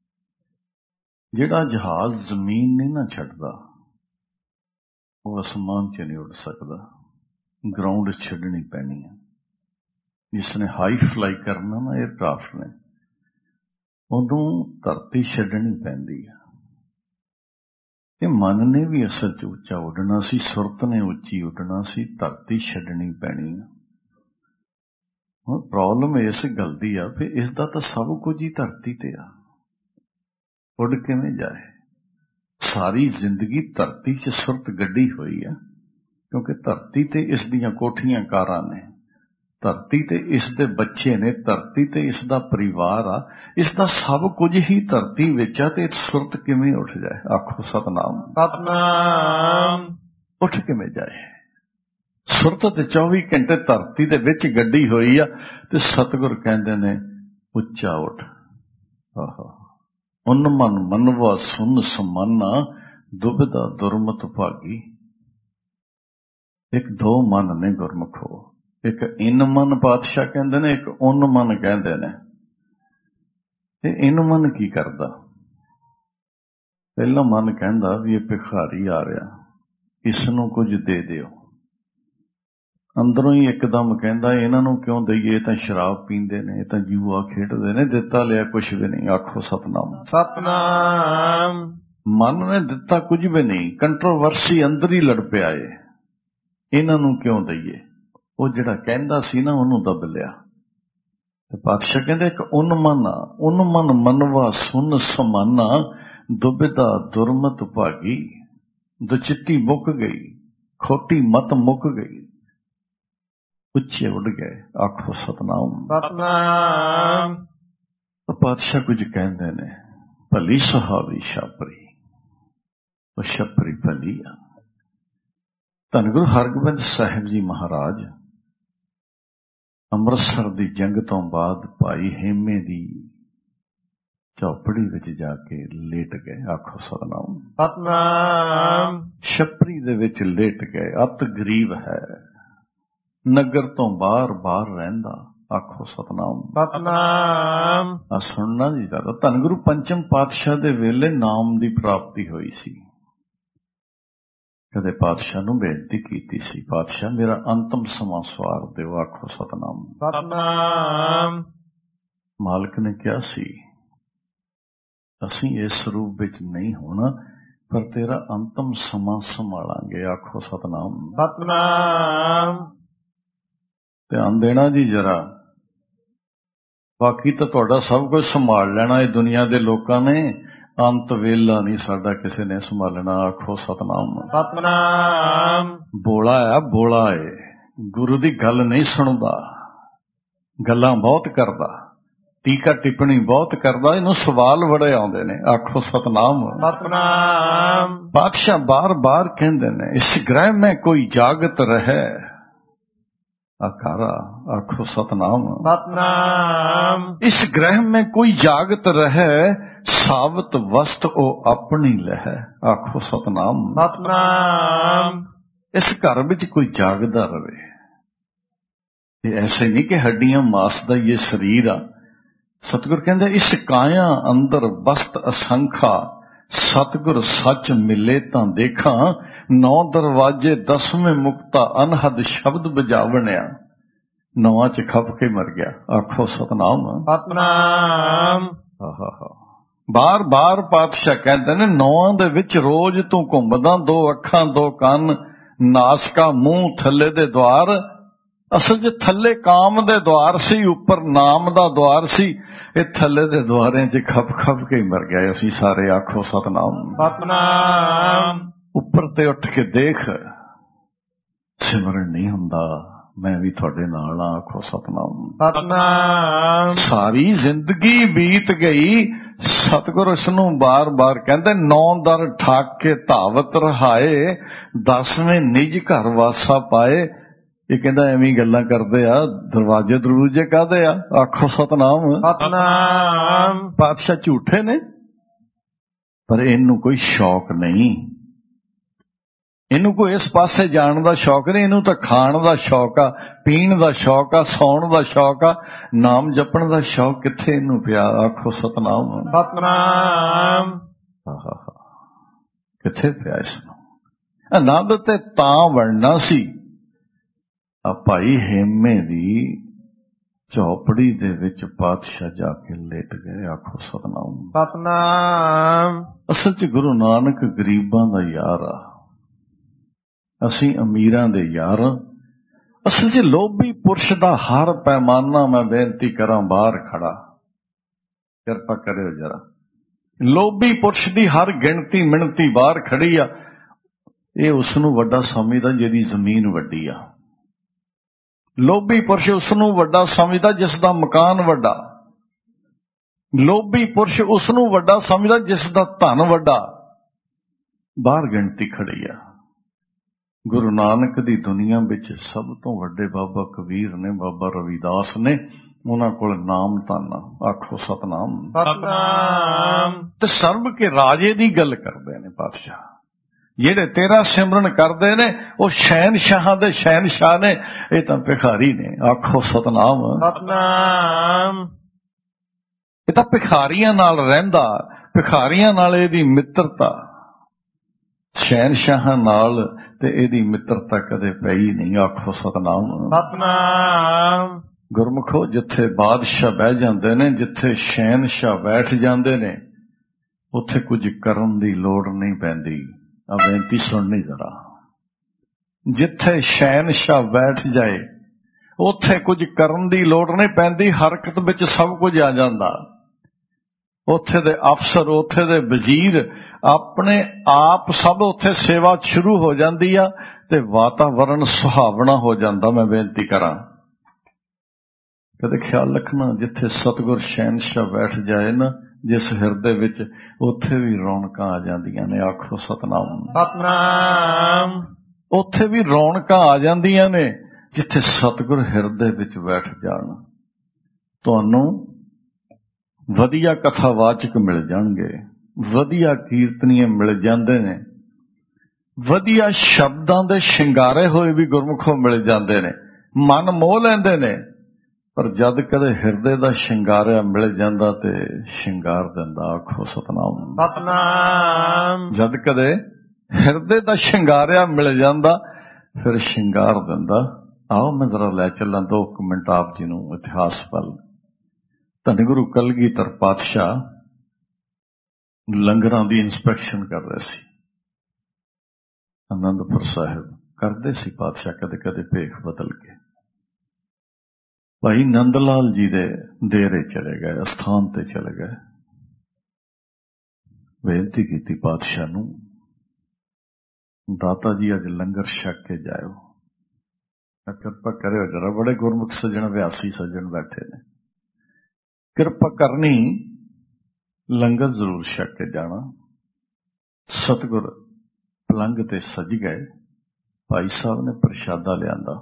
ਜਿਹੜਾ ਜਹਾਜ਼ ਜ਼ਮੀਨ ਨਹੀਂ ਨਾ ਛੱਡਦਾ ਉਹ ਅਸਮਾਨ 'ਚ ਨਹੀਂ ਉੱਡ ਸਕਦਾ, ਗਰਾਊਂਡ ਛੱਡਣੀ ਪੈਣੀ ਹੈ। ਜਿਸ ਨੇ ਹਾਈ ਫਲਾਈ ਕਰਨਾ ਨਾ ਏਅਰਕ੍ਰਾਫਟ ਨੇ, ਉਹਨੂੰ ਧਰਤੀ ਛੱਡਣੀ ਪੈਂਦੀ ਹੈ। ਇਹ ਮਨ ਨੇ ਵੀ ਅਸਲ 'ਚ ਉੱਚਾ ਉੱਡਣਾ ਸੀ, ਸੁਰਤ ਨੇ ਉੱਚੀ ਉੱਡਣਾ ਸੀ, ਧਰਤੀ ਛੱਡਣੀ ਪੈਣੀ ਹੈ। ਹੁਣ ਪ੍ਰੋਬਲਮ ਇਸ ਗੱਲ ਦੀ ਆ ਵੀ ਇਸ ਦਾ ਤਾਂ ਸਭ ਕੁਝ ਹੀ ਧਰਤੀ ਤੇ ਆ, ਉੱਡ ਕਿਵੇਂ ਜਾਏ? ਸਾਰੀ ਜ਼ਿੰਦਗੀ ਧਰਤੀ 'ਚ ਸੁਰਤ ਗੱਡੀ ਹੋਈ ਆ, ਕਿਉਂਕਿ ਧਰਤੀ ਤੇ ਇਸ ਦੀਆਂ ਕੋਠੀਆਂ ਕਾਰਾਂ ਨੇ, ਧਰਤੀ ਤੇ ਇਸ ਦੇ ਬੱਚੇ ਨੇ, ਧਰਤੀ ਤੇ ਇਸ ਦਾ ਪਰਿਵਾਰ ਆ, ਇਸ ਦਾ ਸਭ ਕੁਝ ਹੀ ਧਰਤੀ ਵਿੱਚ ਆ, ਤੇ ਸੁਰਤ ਕਿਵੇਂ ਉੱਠ ਜਾਏ? ਆਖੋ ਸਤਨਾਮ। ਸਤਨਾਮ। ਉੱਠ ਕਿਵੇਂ ਜਾਏ? ਸੁਰਤ ਤੇ ਚੌਵੀ ਘੰਟੇ ਧਰਤੀ ਦੇ ਵਿੱਚ ਗੱਡੀ ਹੋਈ ਆ, ਤੇ ਸਤਿਗੁਰ ਕਹਿੰਦੇ ਨੇ ਉੱਚਾ ਉੱਠ। ਆਹਾ, ਉਨ ਮਨ ਮਨਵਾ ਸੁਨ ਸਮਾਨਾ, ਦੁਬਿਧਾ ਦੁਰਮਤ ਭਾਗੀ। ਇੱਕ ਦੋ ਮਨ ਨੇ ਗੁਰਮੁਖੋ, ਇੱਕ ਇਨ ਮਨ ਪਾਤਸ਼ਾਹ ਕਹਿੰਦੇ ਨੇ, ਇੱਕ ਉਨ ਮਨ ਕਹਿੰਦੇ ਨੇ। ਤੇ ਇਨ ਮਨ ਕੀ ਕਰਦਾ? ਪਹਿਲਾ ਮਨ ਕਹਿੰਦਾ ਵੀ ਇਹ ਭਿਖਾਰੀ ਆ ਰਿਹਾ, ਇਸ ਨੂੰ ਕੁਝ ਦੇ ਦਿਓ। ਅੰਦਰੋਂ ਹੀ ਇੱਕਦਮ ਕਹਿੰਦਾ ਇਹਨਾਂ ਨੂੰ ਕਿਉਂ ਦਈਏ, ਇਹ ਤਾਂ ਸ਼ਰਾਬ ਪੀਂਦੇ ਨੇ, ਇਹ ਤਾਂ ਜੂਆ ਖੇਡਦੇ ਨੇ, ਦਿੱਤਾ ਲਿਆ ਕੁਝ ਵੀ ਨਹੀਂ। ਆਖੋ ਸਤਨਾਮ। ਸਤਨਾਮ। ਮਨ ਨੇ ਦਿੱਤਾ ਕੁਝ ਵੀ ਨਹੀਂ, ਕੰਟਰੋਵਰਸੀ ਅੰਦਰ ਹੀ ਲੜ ਪਿਆ ਏ, ਇਹਨਾਂ ਨੂੰ ਕਿਉਂ ਦਈਏ? ਉਹ ਜਿਹੜਾ ਕਹਿੰਦਾ ਸੀ ਨਾ ਉਹਨੂੰ ਦੱਬ ਲਿਆ। ਤੇ ਪਾਤਸ਼ਾਹ ਕਹਿੰਦੇ ਇੱਕ ਉਨ ਮਨ ਆ, ਉਨ ਮਨ ਮਨਵਾ ਸੁਨ ਸਮਾਨਾ, ਦੁਬਿਧਾ ਦੁਰਮਤ ਭਾਗੀ। ਦੁਚਿੱਤੀ ਮੁੱਕ ਗਈ, ਖੋਟੀ ਮਤ ਮੁੱਕ ਗਈ, ਉੱਚੇ ਉੱਡ ਗਏ। ਆਖੋ ਸਤਨਾਮ। ਸਤਨਾਮ। ਪਾਤਸ਼ਾਹ ਕੁਝ ਕਹਿੰਦੇ ਨੇ, ਭਲੀ ਸੁਹਾਵੀ ਛਾਪਰੀ, ਉਹ ਛਾਪਰੀ ਭਲੀ ਆ। ਧੰਨ ਗੁਰੂ ਹਰਗੋਬਿੰਦ ਸਾਹਿਬ ਜੀ ਮਹਾਰਾਜ ਅੰਮ੍ਰਿਤਸਰ ਦੀ ਜੰਗ ਤੋਂ ਬਾਅਦ ਭਾਈ ਹੇਮੇ ਦੀ ਝੌਪੜੀ ਵਿੱਚ ਜਾ ਕੇ ਲੇਟ ਗਏ। ਆਖੋ ਸਤਨਾਮ। ਸਤਨਾਮ। ਛਪਰੀ ਦੇ ਵਿੱਚ ਲੇਟ ਗਏ। ਅਤ ਗਰੀਬ ਹੈ, ਨਗਰ ਤੋਂ ਬਾਹਰ ਬਾਹਰ ਰਹਿੰਦਾ। ਆਖੋ ਸਤਨਾਮ। ਸਤਨਾਮ। ਆ ਸੁਣਨਾ ਜੀ ਜ਼ਿਆਦਾ। ਧੰਨ ਗੁਰੂ ਪੰਚਮ ਪਾਤਸ਼ਾਹ ਦੇ ਵੇਲੇ ਨਾਮ ਦੀ ਪ੍ਰਾਪਤੀ ਹੋਈ ਸੀ। ਕਦੇ ਪਾਤਸ਼ਾਹ ਨੂੰ ਬੇਨਤੀ ਕੀਤੀ ਸੀ, ਪਾਤਸ਼ਾਹ ਮੇਰਾ ਅੰਤਮ ਸਮਾਂ ਸਵਾਰ ਦਿਓ। ਆਖੋ ਸਤਨਾਮ। ਸਤਨਾਮ। ਮਾਲਕ ਨੇ ਕਿਹਾ ਸੀ, ਅਸੀਂ ਇਸ ਰੂਪ ਵਿੱਚ ਨਹੀਂ ਹੋਣਾ, ਪਰ ਤੇਰਾ ਅੰਤਮ ਸਮਾਂ ਸੰਭਾਲਾਂਗੇ। ਆਖੋ ਸਤਨਾਮ। ਸਤਨਾਮ। ਧਿਆਨ ਦੇਣਾ ਜੀ ਜਰਾ, ਬਾਕੀ ਤਾਂ ਤੁਹਾਡਾ ਸਭ ਕੁਝ ਸੰਭਾਲ ਲੈਣਾ ਇਹ ਦੁਨੀਆ ਦੇ ਲੋਕਾਂ ਨੇ, ਅੰਤ ਵੇਲਾ ਨਹੀਂ ਸਾਡਾ ਕਿਸੇ ਨੇ ਸੰਭਾਲਣਾ। ਆਖੋ ਸਤਨਾਮ। ਸਤਨਾਮ। ਬੋਲਾ ਆ, ਬੋਲਾ ਏ, ਗੁਰੂ ਦੀ ਗੱਲ ਨਹੀਂ ਸੁਣਦਾ, ਗੱਲਾਂ ਬਹੁਤ ਕਰਦਾ, ਟੀਕਾ ਟਿੱਪਣੀ ਬਹੁਤ ਕਰਦਾ, ਇਹਨੂੰ ਸਵਾਲ ਬੜੇ ਆਉਂਦੇ ਨੇ। ਆਖੋ ਸਤਨਾਮ। ਸਤਨਾਮ। ਪਾਤਸ਼ਾਹ ਬਾਰ ਬਾਰ ਕਹਿੰਦੇ ਨੇ, ਇਸ ਗ੍ਰਹਿ में कोई जागत रहे अकारा। आखो सतनाम। सतनाम। इस ग्रह में कोई जागत रहे, सावत वस्त ओ अपनी लह। आखो सतनाम। सतनाम। इस घर विच कोई जागदा रहे। ये ऐसे नहीं कि हड्डियां मास दा ये शरीर आ। सतगुर कहंदे इस काया अंदर बस्त असंखा, सतगुर सच मिले तां देखा, नौ दरवाजे दसवें मुक्ता अनहद शब्द बजावणिया। नौवां च खप के मर गया। आखो सतनाम। सतनाम। बार बार पातशाह कहते ने, नौवां दे विच रोज तू घुमदा, दो अखां दो कन, नासका मूंह थल्ले दे द्वार। असल च थल्ले काम दे द्वार सी, उपर नाम दा द्वार सी। ये थल्ले दे द्वारें च खप खप के मर गए असी सारे। आखो सतनाम। सतनाम। ਉੱਪਰ ਤੇ ਉੱਠ ਕੇ ਦੇਖ, ਸਿਮਰਨ ਨਹੀਂ ਹੁੰਦਾ, ਮੈਂ ਵੀ ਤੁਹਾਡੇ ਨਾਲ ਆ। ਆਖੋ ਸਤਨਾਮ। ਸਤਨਾਮ। ਸਾਰੀ ਜ਼ਿੰਦਗੀ ਬੀਤ ਗਈ, ਸਤਿਗੁਰ ਇਸ ਨੂੰ ਬਾਰ-ਬਾਰ ਕਹਿੰਦੇ, ਨੌ ਦਰ ਠਾਕ ਕੇ ਧਾਵਤ ਰਹਾਏ, ਦਸਵੇਂ ਨਿਜ ਘਰ ਵਾਸਾ ਪਾਏ। ਇਹ ਕਹਿੰਦਾ ਐਵੇਂ ਗੱਲਾਂ ਕਰਦੇ ਆ, ਦਰਵਾਜ਼ੇ ਦਰੂਜੇ ਕਾਹਦੇ ਆ? ਆਖੋ ਸਤਨਾਮ। ਸਤਨਾਮ। ਪਾਤਸ਼ਾਹ ਝੂਠੇ ਨੇ, ਪਰ ਇਹਨੂੰ ਕੋਈ ਸ਼ੌਕ ਨਹੀਂ, ਇਹਨੂੰ ਕੋਈ ਇਸ ਪਾਸੇ ਜਾਣ ਦਾ ਸ਼ੌਕ ਨਹੀਂ, ਇਹਨੂੰ ਤਾਂ ਖਾਣ ਦਾ ਸ਼ੌਕ ਆ, ਪੀਣ ਦਾ ਸ਼ੌਕ ਆ, ਸੌਣ ਦਾ ਸ਼ੌਕ ਆ, ਨਾਮ ਜਪਣ ਦਾ ਸ਼ੌਕ ਕਿੱਥੇ ਇਹਨੂੰ ਪਿਆ? ਆਖੋ ਸਤਨਾਮ। ਸਤਨਾਮ। ਕਿੱਥੇ ਪਿਆ ਇਸ ਨੂੰ? ਆਨੰਦ ਤੇ ਤਾਂ ਵੜਨਾ ਸੀ। ਆ ਭਾਈ ਹੇਮੇ ਦੀ ਝੌਪੜੀ ਦੇ ਵਿੱਚ ਪਾਤਸ਼ਾਹ ਜਾ ਕੇ ਲੇਟ ਗਏ। ਆਖੋ ਸਤਨਾਮ। ਸਤਨਾਮ। ਅਸਲ 'ਚ ਗੁਰੂ ਨਾਨਕ ਗਰੀਬਾਂ ਦਾ ਯਾਰ ਆ, ਅਸੀਂ ਅਮੀਰਾਂ ਦੇ ਯਾਰ। ਅਸਲ 'ਚ ਲੋਭੀ ਪੁਰਸ਼ ਦਾ ਹਰ ਪੈਮਾਨਾ, ਮੈਂ ਬੇਨਤੀ ਕਰਾਂ ਬਾਹਰ ਖੜਾ, ਕਿਰਪਾ ਕਰਿਓ ਜਰਾ, ਲੋਭੀ ਪੁਰਸ਼ ਦੀ ਹਰ ਗਿਣਤੀ ਮਿਣਤੀ ਬਾਹਰ ਖੜੀ ਆ। ਇਹ ਉਸ ਨੂੰ ਵੱਡਾ ਸਮਝਦਾ ਜਿਹਦੀ ਜ਼ਮੀਨ ਵੱਡੀ ਆ। ਲੋਭੀ ਪੁਰਸ਼ ਉਸ ਨੂੰ ਵੱਡਾ ਸਮਝਦਾ ਜਿਸ ਦਾ ਮਕਾਨ ਵੱਡਾ। ਲੋਭੀ ਪੁਰਸ਼ ਉਸ ਨੂੰ ਵੱਡਾ ਸਮਝਦਾ ਜਿਸ ਦਾ ਧਨ ਵੱਡਾ। ਬਾਹਰ ਗਿਣਤੀ ਖੜੀ ਆ। ਗੁਰੂ ਨਾਨਕ ਦੀ ਦੁਨੀਆ ਵਿੱਚ ਸਭ ਤੋਂ ਵੱਡੇ ਬਾਬਾ ਕਬੀਰ ਨੇ, ਬਾਬਾ ਰਵਿਦਾਸ ਨੇ, ਉਹਨਾਂ ਕੋਲ ਨਾਮ ਧਨ। ਆਖੋ ਸਤਨਾਮ। ਸਤਨਾਮ। ਤੇ ਸਰਬ ਕੇ ਰਾਜੇ ਦੀ ਗੱਲ ਕਰਦੇ ਨੇ ਪਾਤਸ਼ਾਹ। ਜਿਹੜੇ ਤੇਰਾ ਸਿਮਰਨ ਕਰਦੇ ਨੇ ਉਹ ਸ਼ਹਿਨਸ਼ਾਹਾਂ ਦੇ ਸ਼ਹਿਨਸ਼ਾਹ ਨੇ, ਇਹ ਤਾਂ ਭਿਖਾਰੀ ਨੇ। ਆਖੋ ਸਤਨਾਮ। ਸਤਨਾਮ। ਇਹ ਤਾਂ ਭਿਖਾਰੀਆਂ ਨਾਲ ਰਹਿੰਦਾ, ਭਿਖਾਰੀਆਂ ਨਾਲ ਇਹਦੀ ਮਿੱਤਰਤਾ, ਸ਼ਹਿਨਸ਼ਾਹਾਂ ਨਾਲ ਤੇ ਇਹਦੀ ਮਿੱਤਰਤਾ ਕਦੇ ਪਈ ਨਹੀਂ। ਆਖੋ ਸਤਨਾਮ। ਸਤਨਾਮ। ਗੁਰਮੁਖੋ, ਜਿੱਥੇ ਬਾਦਸ਼ਾਹ ਬਹਿ ਜਾਂਦੇ ਨੇ, ਜਿੱਥੇ ਸ਼ਹਿਨਸ਼ਾਹ ਬੈਠ ਜਾਂਦੇ ਨੇ, ਉੱਥੇ ਕੁਝ ਕਰਨ ਦੀ ਲੋੜ ਨਹੀਂ ਪੈਂਦੀ। ਆ ਬੇਨਤੀ ਸੁਣਨੀ ਜ਼ਰਾ। ਜਿੱਥੇ ਸ਼ਹਿਨਸ਼ਾਹ ਬੈਠ ਜਾਏ ਉੱਥੇ ਕੁਝ ਕਰਨ ਦੀ ਲੋੜ ਨਹੀਂ ਪੈਂਦੀ, ਹਰਕਤ ਵਿੱਚ ਸਭ ਕੁਝ ਆ ਜਾਂਦਾ। ਉੱਥੇ ਦੇ ਅਫਸਰ, ਉੱਥੇ ਦੇ ਵਜ਼ੀਰ ਆਪਣੇ ਆਪ ਸਭ ਉੱਥੇ ਸੇਵਾ ਸ਼ੁਰੂ ਹੋ ਜਾਂਦੀ ਆ ਤੇ ਵਾਤਾਵਰਣ ਸੁਹਾਵਣਾ ਹੋ ਜਾਂਦਾ। ਮੈਂ ਬੇਨਤੀ ਕਰਾਂ, ਕਦੇ ਖਿਆਲ ਰੱਖਣਾ, ਜਿੱਥੇ ਸਤਿਗੁਰ ਸ਼ਹਿਨਸ਼ਾਹ ਬੈਠ ਜਾਏ ਨਾ, ਜਿਸ ਹਿਰਦੇ ਵਿੱਚ, ਉੱਥੇ ਵੀ ਰੌਣਕਾਂ ਆ ਜਾਂਦੀਆਂ ਨੇ। ਆਖੋ ਸਤਨਾਮ। ਸਤਨਾਮ। ਉੱਥੇ ਵੀ ਰੌਣਕਾਂ ਆ ਜਾਂਦੀਆਂ ਨੇ ਜਿੱਥੇ ਸਤਿਗੁਰ ਹਿਰਦੇ ਵਿੱਚ ਬੈਠ ਜਾਣ। ਤੁਹਾਨੂੰ ਵਧੀਆ ਕਥਾਵਾਚਕ ਮਿਲ ਜਾਣਗੇ, ਵਧੀਆ ਕੀਰਤਨੀਏ ਮਿਲ ਜਾਂਦੇ ਨੇ, ਵਧੀਆ ਸ਼ਬਦਾਂ ਦੇ ਸ਼ਿੰਗਾਰੇ ਹੋਏ ਵੀ ਗੁਰਮੁਖੋਂ ਮਿਲ ਜਾਂਦੇ ਨੇ, ਮਨ ਮੋਹ ਲੈਂਦੇ ਨੇ। ਪਰ ਜਦ ਕਦੇ ਹਿਰਦੇ ਦਾ ਸ਼ਿੰਗਾਰਿਆ ਮਿਲ ਜਾਂਦਾ ਤੇ ਸ਼ਿੰਗਾਰ ਦਿੰਦਾ। ਆਖੋ ਸਤਨਾਮ। ਸਤਨਾਮ। ਜਦ ਕਦੇ ਹਿਰਦੇ ਦਾ ਸ਼ਿੰਗਾਰਿਆ ਮਿਲ ਜਾਂਦਾ ਫਿਰ ਸ਼ਿੰਗਾਰ ਦਿੰਦਾ। ਆਓ ਮੈਂ ਜ਼ਰਾ ਲੈ ਚੱਲਾਂ ਦੋ ਕੁ ਮਿੰਟ ਆਪ ਜੀ ਨੂੰ ਇਤਿਹਾਸ ਵੱਲ। ਧੰਨ ਗੁਰੂ ਕਲਗੀਧਰ ਪਾਤਸ਼ਾਹ ਲੰਗਰਾਂ ਦੀ ਇੰਸਪੈਕਸ਼ਨ ਕਰ ਰਹੇ ਸੀ। ਆਨੰਦਪੁਰ ਸਾਹਿਬ ਕਰਦੇ ਸੀ ਪਾਤਸ਼ਾਹ ਕਦੇ ਕਦੇ ਭੇਖ ਬਦਲ ਕੇ। ਭਾਈ ਨੰਦ ਲਾਲ ਜੀ ਦੇ ਡੇਰੇ ਚਲੇ ਗਏ, ਅਸਥਾਨ ਤੇ ਚਲੇ ਗਏ। ਬੇਨਤੀ ਕੀਤੀ ਪਾਤਸ਼ਾਹ ਨੂੰ, ਦਾਤਾ ਜੀ ਅੱਜ ਲੰਗਰ ਛਕ ਕੇ ਜਾਇਓ, ਕਿਰਪਾ ਕਰਿਓ ਜਰਾ, ਬੜੇ ਗੁਰਮੁਖ ਸੱਜਣ ਵਿਆਸੀ ਸੱਜਣ ਬੈਠੇ ਨੇ, ਕਿਰਪਾ ਕਰਨੀ, ਲੰਗਰ ਜ਼ਰੂਰ ਛਕ ਕੇ ਜਾਣਾ। ਸਤਿਗੁਰ ਪਲੰਗ ਤੇ ਸੱਜ ਗਏ। ਭਾਈ ਸਾਹਿਬ ਨੇ ਪ੍ਰਸ਼ਾਦਾ ਲਿਆਂਦਾ।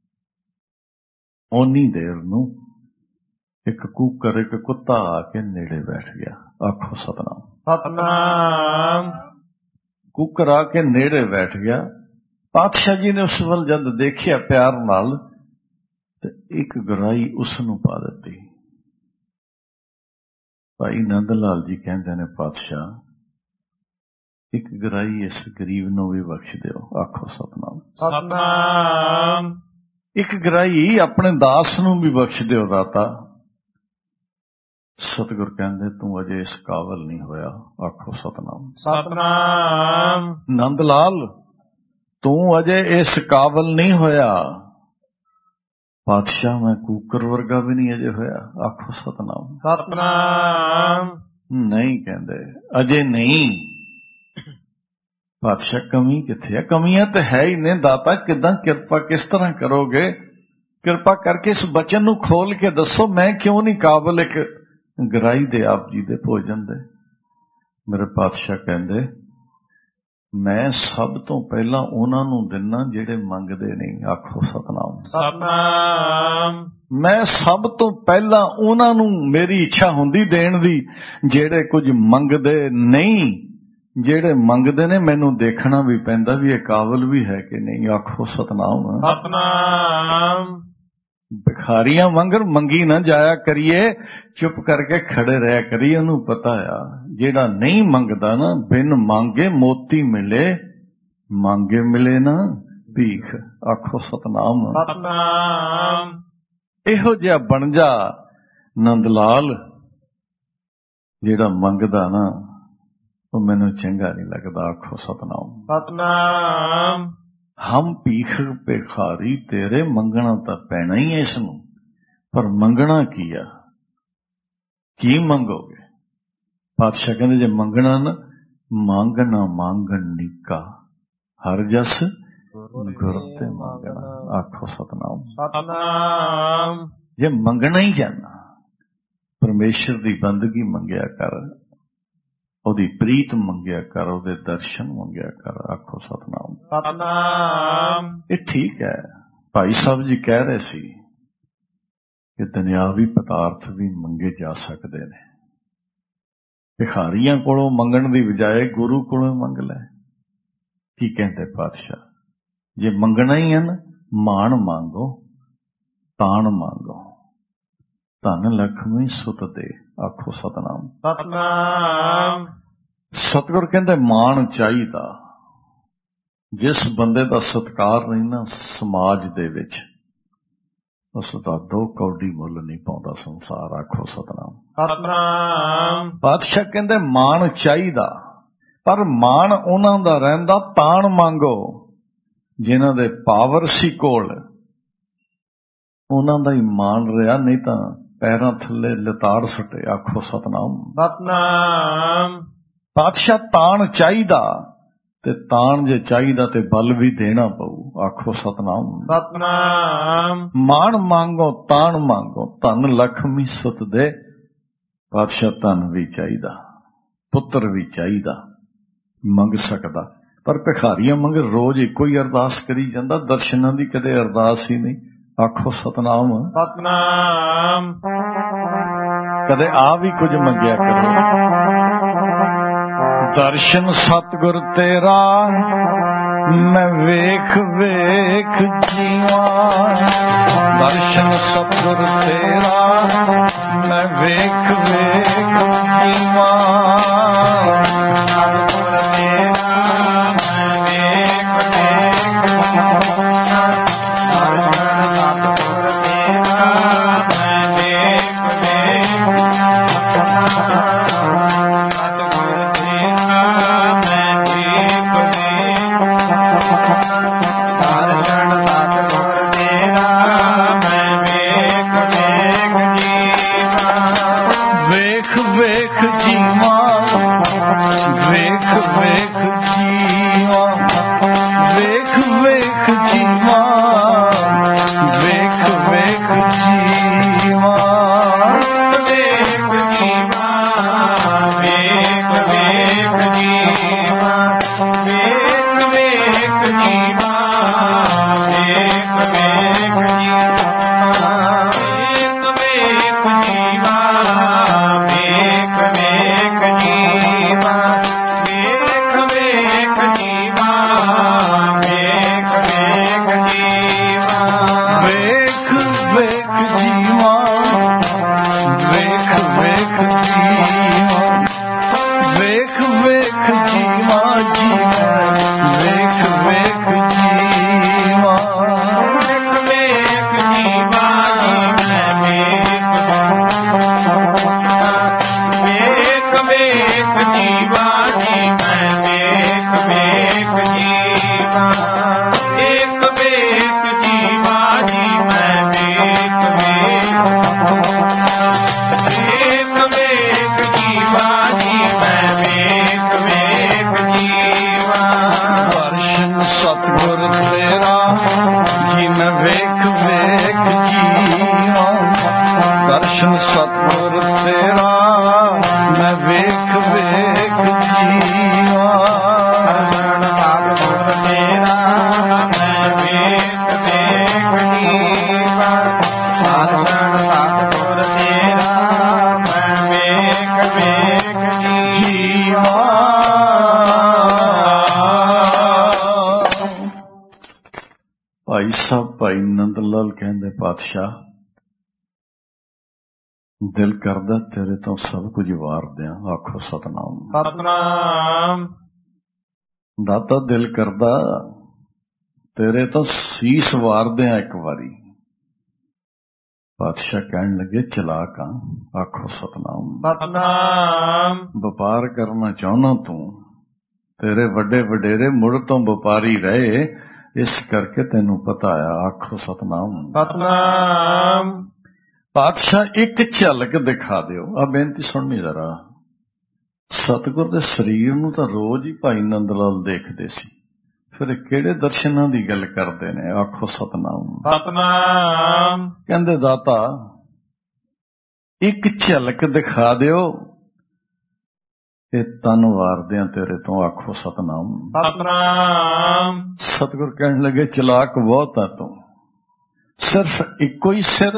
ਓਨੀ ਦੇਰ ਨੂੰ ਇੱਕ ਕੂਕਰ, ਇੱਕ ਕੁੱਤਾ ਆ ਕੇ ਨੇੜੇ ਬੈਠ ਗਿਆ। ਆਖੋ ਸਤਨਾਮ। ਸਤਨਾਮ। ਕੂਕਰ ਆ ਕੇ ਨੇੜੇ ਬੈਠ ਗਿਆ। ਪਾਤਸ਼ਾਹ ਜੀ ਨੇ ਉਸ ਵੱਲ ਜਦ ਦੇਖਿਆ ਪਿਆਰ ਨਾਲ ਤੇ ਇੱਕ ਗਰਾਈ ਉਸ ਨੂੰ ਪਾ ਦਿੱਤੀ। ਭਾਈ ਨੰਦ ਲਾਲ ਜੀ ਕਹਿੰਦੇ ਨੇ, ਪਾਤਸ਼ਾਹ ਇੱਕ ਗਰਾਈ ਇਸ ਗਰੀਬ ਨੂੰ ਵੀ ਬਖਸ਼ ਦਿਓ। ਆਖੋ ਸਤਨਾਮ। ਸਤਨਾਮ। ਇੱਕ ਗਰਾਈ ਆਪਣੇ ਦਾਸ ਨੂੰ ਵੀ ਬਖਸ਼ ਦਿਓ ਦਾਤਾ। ਸਤਿਗੁਰ ਕਹਿੰਦੇ, ਤੂੰ ਅਜੇ ਇਸ ਕਾਬਲ ਨਹੀਂ ਹੋਇਆ। ਆਖੋ ਸਤਨਾਮ। ਸਤਨਾਮ। ਨੰਦ ਲਾਲ, ਤੂੰ ਅਜੇ ਇਸ ਕਾਬਲ ਨਹੀਂ ਹੋਇਆ। ਪਾਤਸ਼ਾਹ ਮੈਂ ਕੂਕਰ ਵਰਗਾ ਵੀ ਨਹੀਂ ਅਜੇ ਹੋਇਆ। ਆਖੋ ਸਤਨਾਮ। ਸਤਨਾਮ। ਨਹੀਂ ਕਹਿੰਦੇ, ਅਜੇ ਨਹੀਂ। ਪਾਤਸ਼ਾਹ ਕਮੀ ਕਿੱਥੇ ਹੈ? ਕਮੀਆਂ ਤਾਂ ਹੈ ਹੀ ਨੇ ਦਾਤਾ, ਕਿੱਦਾਂ ਕਿਰਪਾ ਕਿਸ ਤਰ੍ਹਾਂ ਕਰੋਗੇ? ਕਿਰਪਾ ਕਰਕੇ ਇਸ ਬਚਨ ਨੂੰ ਖੋਲ ਕੇ ਦੱਸੋ, ਮੈਂ ਕਿਉਂ ਨਹੀਂ ਕਾਬਲ ਇੱਕ ਗਰਾਈ ਦੇ ਆਪ ਜੀ ਦੇ ਭੋਜਨ ਦੇ। ਮੇਰੇ ਪਾਤਸ਼ਾਹ ਕਹਿੰਦੇ ਮੈਂ ਸਭ ਤੋਂ ਪਹਿਲਾਂ ਉਹਨਾਂ ਨੂੰ ਦਿੰਨਾ ਜਿਹੜੇ ਮੰਗਦੇ ਨਹੀਂ। ਆਖੋ ਸਤਨਾਮ। ਸਤਨਾਮ। ਮੈਂ ਸਭ ਤੋਂ ਪਹਿਲਾਂ ਉਹਨਾਂ ਨੂੰ ਮੇਰੀ ਇੱਛਾ ਹੁੰਦੀ ਦੇਣ ਦੀ ਜਿਹੜੇ ਕੁਝ ਮੰਗਦੇ ਨਹੀਂ। ਜਿਹੜੇ ਮੰਗਦੇ ਨੇ ਮੈਨੂੰ ਦੇਖਣਾ ਵੀ ਪੈਂਦਾ ਵੀ ਇਹ ਕਾਬਲ ਵੀ ਹੈ ਕਿ ਨਹੀਂ। ਆਖੋ ਸਤਨਾਮ। ਸਤਨਾਮ। ਭਿਖਾਰੀਆਂ ਵਾਂਗਰ ਮੰਗੀ ਨਾ ਜਾਇਆ ਕਰੀਏ, ਚੁੱਪ ਕਰਕੇ ਖੜੇ ਰਹਿ ਕਰੀਏ। ਉਹਨੂੰ ਪਤਾ ਆ ਜਿਹੜਾ ਨਹੀਂ ਮੰਗਦਾ ਨਾ, ਬਿਨ ਮੰਗੇ ਮੋਤੀ ਮਿਲੇ, ਮੰਗੇ ਮਿਲੇ ਨਾ ਭੀਖ। ਆਖੋ ਸਤਨਾਮ। ਸਤਨਾਮ। ਇਹੋ ਜਿਹਾ ਬਣ ਜਾ ਨੰਦ ਲਾਲ, ਜਿਹੜਾ ਮੰਗਦਾ ਨਾ ਉਹ ਮੈਨੂੰ ਚੰਗਾ ਨਹੀਂ ਲੱਗਦਾ। ਆਖੋ ਸਤਨਾਮ। ਸਤਨਾਮ। ਹਮ ਭੀਖ ਭਿਖਾਰੀ ਤੇਰੇ, ਮੰਗਣਾ ਤਾਂ ਪੈਣਾ ਹੀ ਹੈ ਇਸ ਨੂੰ, ਪਰ ਮੰਗਣਾ ਕੀ ਆ? ਕੀ ਮੰਗੋਗੇ? ਪਾਤਸ਼ਾਹ ਕਹਿੰਦੇ ਜੇ ਮੰਗਣਾ ਨਾ, ਮੰਗ ਨਾ ਮੰਗਣ ਨੀਕਾ, ਹਰ ਜਸ ਗੁਰ ਤੇ ਮੰਗਣਾ। ਆਖੋ ਸਤਨਾਮ। ਸਤਨਾਮ। ਜੇ ਮੰਗਣਾ ਹੀ ਜਾਣਾ, ਪਰਮੇਸ਼ਰ ਦੀ ਬੰਦਗੀ ਮੰਗਿਆ ਕਰ, ਉਹਦੀ ਪ੍ਰੀਤ ਮੰਗਿਆ ਕਰ, ਉਹਦੇ ਦਰਸ਼ਨ ਮੰਗਿਆ ਕਰ। ਆਖੋ ਸਤਨਾਮ। ਸਤਨਾਮ। ਇਹ ਠੀਕ ਹੈ। ਭਾਈ ਸਾਹਿਬ ਜੀ ਕਹਿ ਰਹੇ ਸੀ ਕਿ ਦੁਨਿਆਵੀ ਪਦਾਰਥ ਵੀ ਮੰਗੇ ਜਾ ਸਕਦੇ ਨੇ। ਭਿਖਾਰੀਆਂ ਕੋਲੋਂ ਮੰਗਣ ਦੀ ਬਜਾਏ ਗੁਰੂ ਕੋਲੋਂ ਮੰਗ ਲੈ। ਕੀ ਕਹਿੰਦੇ ਪਾਤਸ਼ਾਹ? ਜੇ ਮੰਗਣਾ ਹੀ ਹੈ ਨਾ, ਮਾਣ ਮੰਗੋ, ਤਾਣ ਮੰਗੋ, ਧਨ ਲਖਮੀ ਸੁਤ ਦੇ। ਆਖੋ ਸਤਨਾਮ। ਸਤਨਾਮ। ਸਤਿਗੁਰ ਕਹਿੰਦੇ ਮਾਣ ਚਾਹੀਦਾ। ਜਿਸ ਬੰਦੇ ਦਾ ਸਤਿਕਾਰ ਨਹੀਂ ਨਾ ਸਮਾਜ ਦੇ ਵਿੱਚ, ਉਸ ਦਾ ਦੋ ਕੌਡੀ ਮੁੱਲ ਨਹੀਂ ਪਾਉਂਦਾ ਸੰਸਾਰ। ਆਖੋ ਸਤਨਾਮ। ਸਤਨਾਮ। ਪਾਤਸ਼ਾਹ ਕਹਿੰਦੇ ਮਾਣ ਚਾਹੀਦਾ, ਪਰ ਮਾਣ ਉਹਨਾਂ ਦਾ ਰਹਿੰਦਾ, ਤਾਣ ਮੰਗੋ ਜਿਨ੍ਹਾਂ ਦੇ ਪਾਵਰ ਸੀ ਕੋਲ, ਉਹਨਾਂ ਦਾ ਹੀ ਮਾਣ ਰਿਹਾ, ਨਹੀਂ ਤਾਂ ਪੈਰਾਂ ਥੱਲੇ ਲਤਾੜ ਸੁੱਟੇ। ਆਖੋ ਸਤਨਾਮ। ਸਤਨਾਮ। ਪਾਤਸ਼ਾਹ ਤਾਣ ਚਾਹੀਦਾ, ਤੇ ਤਾਣ ਜੇ ਚਾਹੀਦਾ ਤੇ ਬਲ ਵੀ ਦੇਣਾ ਪਊ। ਆਖੋ ਸਤਨਾਮ। ਸਤਨਾਮ। ਮਾਣ ਮੰਗੋ, ਤਾਣ ਮੰਗੋ, ਧਨ ਲਖਮੀ ਸੁਤ ਦੇ। ਪਾਤਸ਼ਾਹ ਧਨ ਵੀ ਚਾਹੀਦਾ, ਪੁੱਤਰ ਵੀ ਚਾਹੀਦਾ, ਮੰਗ ਸਕਦਾ, ਪਰ ਭਿਖਾਰੀਆਂ ਮੰਗ ਰੋਜ਼ ਇੱਕੋ ਹੀ ਅਰਦਾਸ ਕਰੀ ਜਾਂਦਾ, ਦਰਸ਼ਨਾਂ ਦੀ ਕਦੇ ਅਰਦਾਸ ਹੀ ਨਹੀਂ। ਆਖੋ ਸਤਨਾਮ। ਸਤਨਾਮ। ਕਦੇ ਆ ਵੀ ਕੁਝ ਮੰਗਿਆ ਕਰੋ। ਦਰਸ਼ਨ ਸਤਿਗੁਰ ਤੇਰਾ ਮੈਂ ਵੇਖ ਵੇਖ ਜੀਵਾਂ। ਦਰਸ਼ਨ ਸਤਿਗੁਰ ਤੇਰਾ ਮੈਂ ਵੇਖ ਵੇਖ ਜੀਵਾਂ। ਸਤਿਗੁਰ ਤੇਰਾ ਮੈਂ ਵੇਖ ਵੇਖ ਜੀਵਾਂ। ਸਤਿਗੁਰ ਤੇਰਾ ਮੈਂ ਵੇਖ ਵੇਖ ਵੇਖ ਵੇਖ ਸਾਹਿਬ ਭਾਈ ਨੰਦ ਲਾਲ ਕਹਿੰਦੇ, ਪਾਤਸ਼ਾਹ ਦਿਲ ਕਰਦਾ ਤੇਰੇ ਤੋਂ ਸਭ ਕੁਝ ਵਾਰ ਦਿਆਂ। ਆਖੋ ਸਤਨਾਮ। ਸਤਨਾਮ। ਦਾਤਾ ਦਿਲ ਕਰਦਾ ਤੇਰੇ ਤੋਂ ਸੀਸ ਵਾਰ ਦਿਆਂ ਇੱਕ ਵਾਰੀ। ਪਾਤਸ਼ਾਹ ਕਹਿਣ ਲੱਗੇ, ਚਲਾਕ ਆ। ਆਖੋ ਸਤਨਾਮ। ਸਤਨਾਮ। ਵਪਾਰ ਕਰਨਾ ਚਾਹੁੰਦਾ ਤੂੰ, ਤੇਰੇ ਵੱਡੇ ਵਡੇਰੇ ਮੁੜ ਤੋਂ ਵਪਾਰੀ ਰਹੇ, ਇਸ ਕਰਕੇ ਤੈਨੂੰ ਪਤਾ ਆ। ਆਖੋ ਸਤਨਾਮ। ਸਤਨਾਮ। ਪਾਤਸ਼ਾਹ ਇੱਕ ਝਲਕ ਦਿਖਾ ਦਿਓ। ਆ ਬੇਨਤੀ ਸੁਣਨੀ ਜ਼ਰਾ। ਸਤਿਗੁਰ ਦੇ ਸਰੀਰ ਨੂੰ ਤਾਂ ਰੋਜ਼ ਹੀ ਭਾਈ ਨੰਦ ਲਾਲ ਦੇਖਦੇ ਸੀ, ਫਿਰ ਕਿਹੜੇ ਦਰਸ਼ਨਾਂ ਦੀ ਗੱਲ ਕਰਦੇ ਨੇ। ਆਖੋ ਸਤਨਾਮ। ਸਤਨਾਮ। ਕਹਿੰਦੇ, ਦਾਤਾ ਇੱਕ ਝਲਕ ਦਿਖਾ ਦਿਓ, ਇਹ ਤਨ ਵਾਰਦਿਆਂ ਤੇਰੇ ਤੋਂ। ਆਖੋ ਸਤਨਾਮ। ਸਤਨਾਮ। ਸਤਿਗੁਰ ਕਹਿਣ ਲੱਗੇ, ਚਲਾਕ ਬਹੁਤ ਆ ਤੂੰ। ਸਿਰਫ ਇੱਕੋ ਹੀ ਸਿਰ,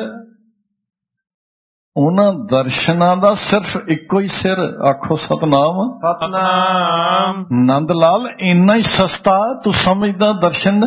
ਉਹਨਾਂ ਦਰਸ਼ਨਾਂ ਦਾ ਸਿਰਫ ਇੱਕੋ ਹੀ ਸਿਰ। ਆਖੋ ਸਤਨਾਮ। ਸਤਨਾਮ। ਨੰਦ ਲਾਲ ਇੰਨਾ ਹੀ ਸਸਤਾ ਤੂੰ ਸਮਝਦਾ ਦਰਸ਼ਨ?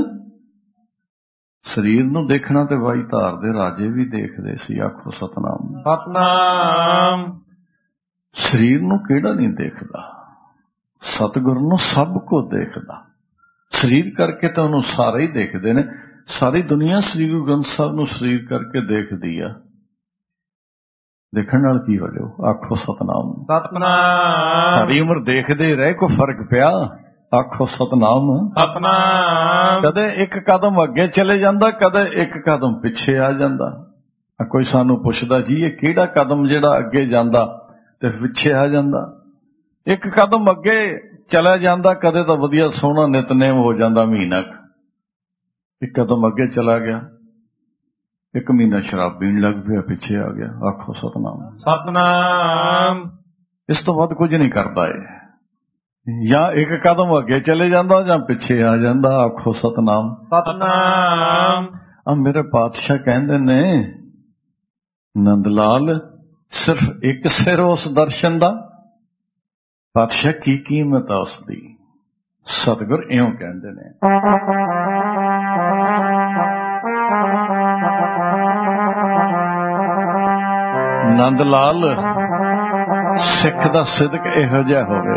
ਸਰੀਰ ਨੂੰ ਦੇਖਣਾ ਤੇ ਵਾਈ ਧਾਰ ਦੇ ਰਾਜੇ ਵੀ ਦੇਖਦੇ ਸੀ। ਆਖੋ ਸਤਨਾਮ। ਸਤਨਾਮ। ਸਰੀਰ ਨੂੰ ਕਿਹੜਾ ਨਹੀਂ ਦੇਖਦਾ? ਸਤਿਗੁਰ ਨੂੰ ਸਭ ਕੁਝ ਦੇਖਦਾ। ਸਰੀਰ ਕਰਕੇ ਤਾਂ ਉਹਨੂੰ ਸਾਰੇ ਹੀ ਦੇਖਦੇ ਨੇ। ਸਾਰੀ ਦੁਨੀਆ ਸ੍ਰੀ ਗੁਰੂ ਗ੍ਰੰਥ ਸਾਹਿਬ ਨੂੰ ਸਰੀਰ ਕਰਕੇ ਦੇਖਦੀ ਆ। ਦੇਖਣ ਨਾਲ ਕੀ ਹੋ ਜਾਓ? ਆਖੋ ਸਤਨਾਮ। ਸਤਨਾਮ। ਸਾਰੀ ਉਮਰ ਦੇਖਦੇ ਰਹੇ, ਕੋਈ ਫਰਕ ਪਿਆ? ਆਖੋ ਸਤਨਾਮ। ਸਤਨਾਮ। ਕਦੇ ਇੱਕ ਕਦਮ ਅੱਗੇ ਚਲੇ ਜਾਂਦਾ, ਕਦੇ ਇੱਕ ਕਦਮ ਪਿੱਛੇ ਆ ਜਾਂਦਾ। ਕੋਈ ਸਾਨੂੰ ਪੁੱਛਦਾ, ਜੀ ਇਹ ਕਿਹੜਾ ਕਦਮ ਜਿਹੜਾ ਅੱਗੇ ਜਾਂਦਾ ਤੇ ਪਿੱਛੇ ਆ ਜਾਂਦਾ? ਇੱਕ ਕਦਮ ਅੱਗੇ ਚਲਾ ਜਾਂਦਾ, ਕਦੇ ਤਾਂ ਵਧੀਆ ਸੋਹਣਾ ਨਿਤਨੇਮ ਹੋ ਜਾਂਦਾ ਮਹੀਨਾ। ਇੱਕ ਕਦਮ ਅੱਗੇ ਚਲਾ ਗਿਆ, ਇੱਕ ਮਹੀਨਾ ਸ਼ਰਾਬ ਪੀਣ ਲੱਗ ਪਿਆ, ਪਿੱਛੇ ਆ ਗਿਆ। ਆਖੋ ਸਤਨਾਮ। ਸਤਨਾਮ। ਇਸ ਤੋਂ ਵੱਧ ਕੁਝ ਨਹੀਂ ਕਰਦਾ ਇਹ। ਜਾਂ ਇੱਕ ਕਦਮ ਅੱਗੇ ਚਲੇ ਜਾਂਦਾ ਜਾਂ ਪਿੱਛੇ ਆ ਜਾਂਦਾ। ਆਖੋ ਸਤਨਾਮ। ਸਤਨਾਮ। ਆ ਮੇਰੇ ਪਾਤਸ਼ਾਹ ਕਹਿੰਦੇ ਨੇ, ਨੰਦ ਲਾਲ ਸਿਰਫ ਇੱਕ ਸਿਰ ਉਸ ਦਰਸ਼ਨ ਦਾ। ਪਾਤਸ਼ਾਹ ਕੀ ਕੀਮਤ ਆ ਉਸ ਦੀ? ਸਤਿਗੁਰ ਇਉਂ ਕਹਿੰਦੇ ਨੇ, ਨੰਦ ਲਾਲ ਸਿੱਖ ਦਾ ਸਿਦਕ ਇਹੋ ਜਿਹਾ ਹੋਵੇ,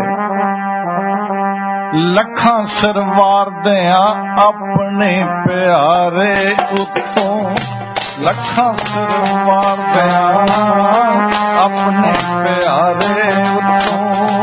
ਲੱਖਾਂ ਸਿਰ ਵਾਰਦਿਆਂ ਆਪਣੇ ਪਿਆਰੇ ਉੱਤੋਂ। ਲੱਖਾਂ ਸਿਰ ਵਾਰਦਿਆਂ ਆਪਣੇ ਪਿਆਰੇ ਉੱਤੋਂ।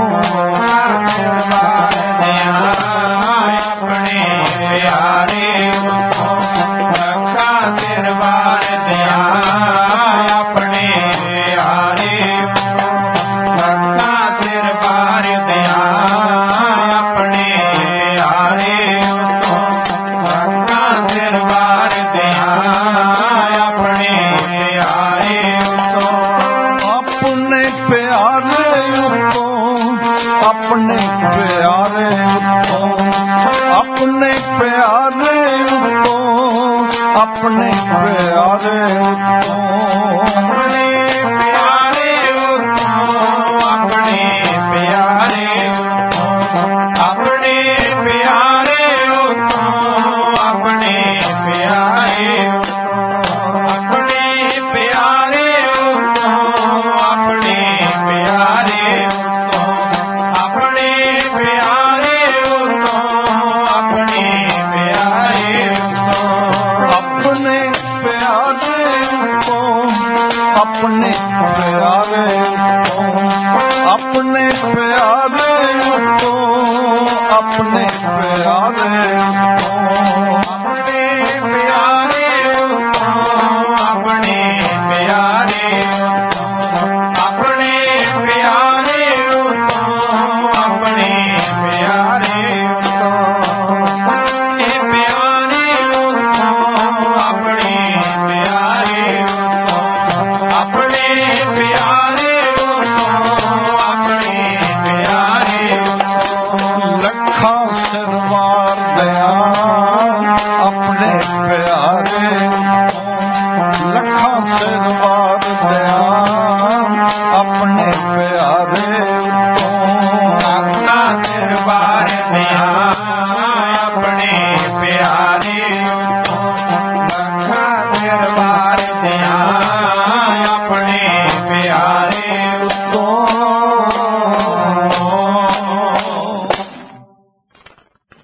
ਆਪਣੇ ਪਿਆਰੇ ਉੱਤੋਂ। ਲੱਖਾਂ ਸਿਰ ਵਾਰਦਿਆਂ ਆਪਣੇ ਪਿਆਰੇ ਉੱਤੋਂ। ਲੱਖਾਂ ਸਿਰ ਵਾਰਦਿਆਂ ਆਪਣੇ ਪਿਆਰੇ ਉੱਤੋਂ। ਲੱਖਾਂ ਸਿਰ ਵਾਰਦਿਆਂ ਆਪਣੇ ਪਿਆਰੇ ਉੱਤੋਂ। ਆਪਣੇ ਪਿਆਰੇ ਉੱਤੋਂ, ਆਪਣੇ ਪਿਆਰੇ ਉੱਤੋਂ, ਆਪਣੇ ਪਿਆਰੇ ਉੱਤੋਂ, ਆਪਣੇ ਪਿਆਰੇ ਉੱਤੋਂ। ਆਪਣੇ ਪਿਆਰੇ ਉੱਤੋਂ। ਆਪਣੇ ਪਿਆਰੇ ਉੱਤੋਂ। ਆਪਣੇ ਪਿਆਰੇ ਉੱਤੋਂ। ਆਪਣੇ ਪਿਆਰੇ ਉੱਤੋਂ। ਆਪਣੇ ਪਿਆਰੇ ਉੱਤੋਂ। ਆਪਣੇ ਪਿਆਰੇ ਉੱਤੋਂ। ਆਪਣੇ ਪਿਆਰੇ ਉੱਤੋਂ। ਆਪਣੇ ਪਿਆਰੇ ਉੱਤੋਂ। ਆਪਣੇ ਪਿਆਰੇ ਉੱਤੋਂ, ਆਪਣੇ ਪਿਆਰੇ ਉੱਤੋਂ, ਆਪਣੇ ਪਿਆਰੇ ਉੱਤੋਂ, ਆਪਣੇ ਪਿਆਰੇ ਉੱਤੋਂ। ਆਪਣੇ ਪਿਆਰੇ ਉੱਤੋਂ। ਆਪਣੇ ਪਿਆਰੇ ਉੱਤੋਂ। ਆਪਣੇ ਪਿਆਰੇ ਉੱਤੋਂ। ਆਪਣੇ ਪਿਆਰੇ ਉੱਤੋਂ। ਇਹ ਪਿਆਰੇ ਉੱਤੋਂ। ਆਪਣੇ ਪਿਆਰੇ ਉੱਤੋਂ। ਆਪਣੇ ਪਿਆਰੇ ਉੱਤੋਂ। ਆਪਣੇ ਪਿਆਰੇ ਉੱਤੋਂ। ਲੱਖਾਂ ਸਿਰ ਵਾਰਦਿਆਂ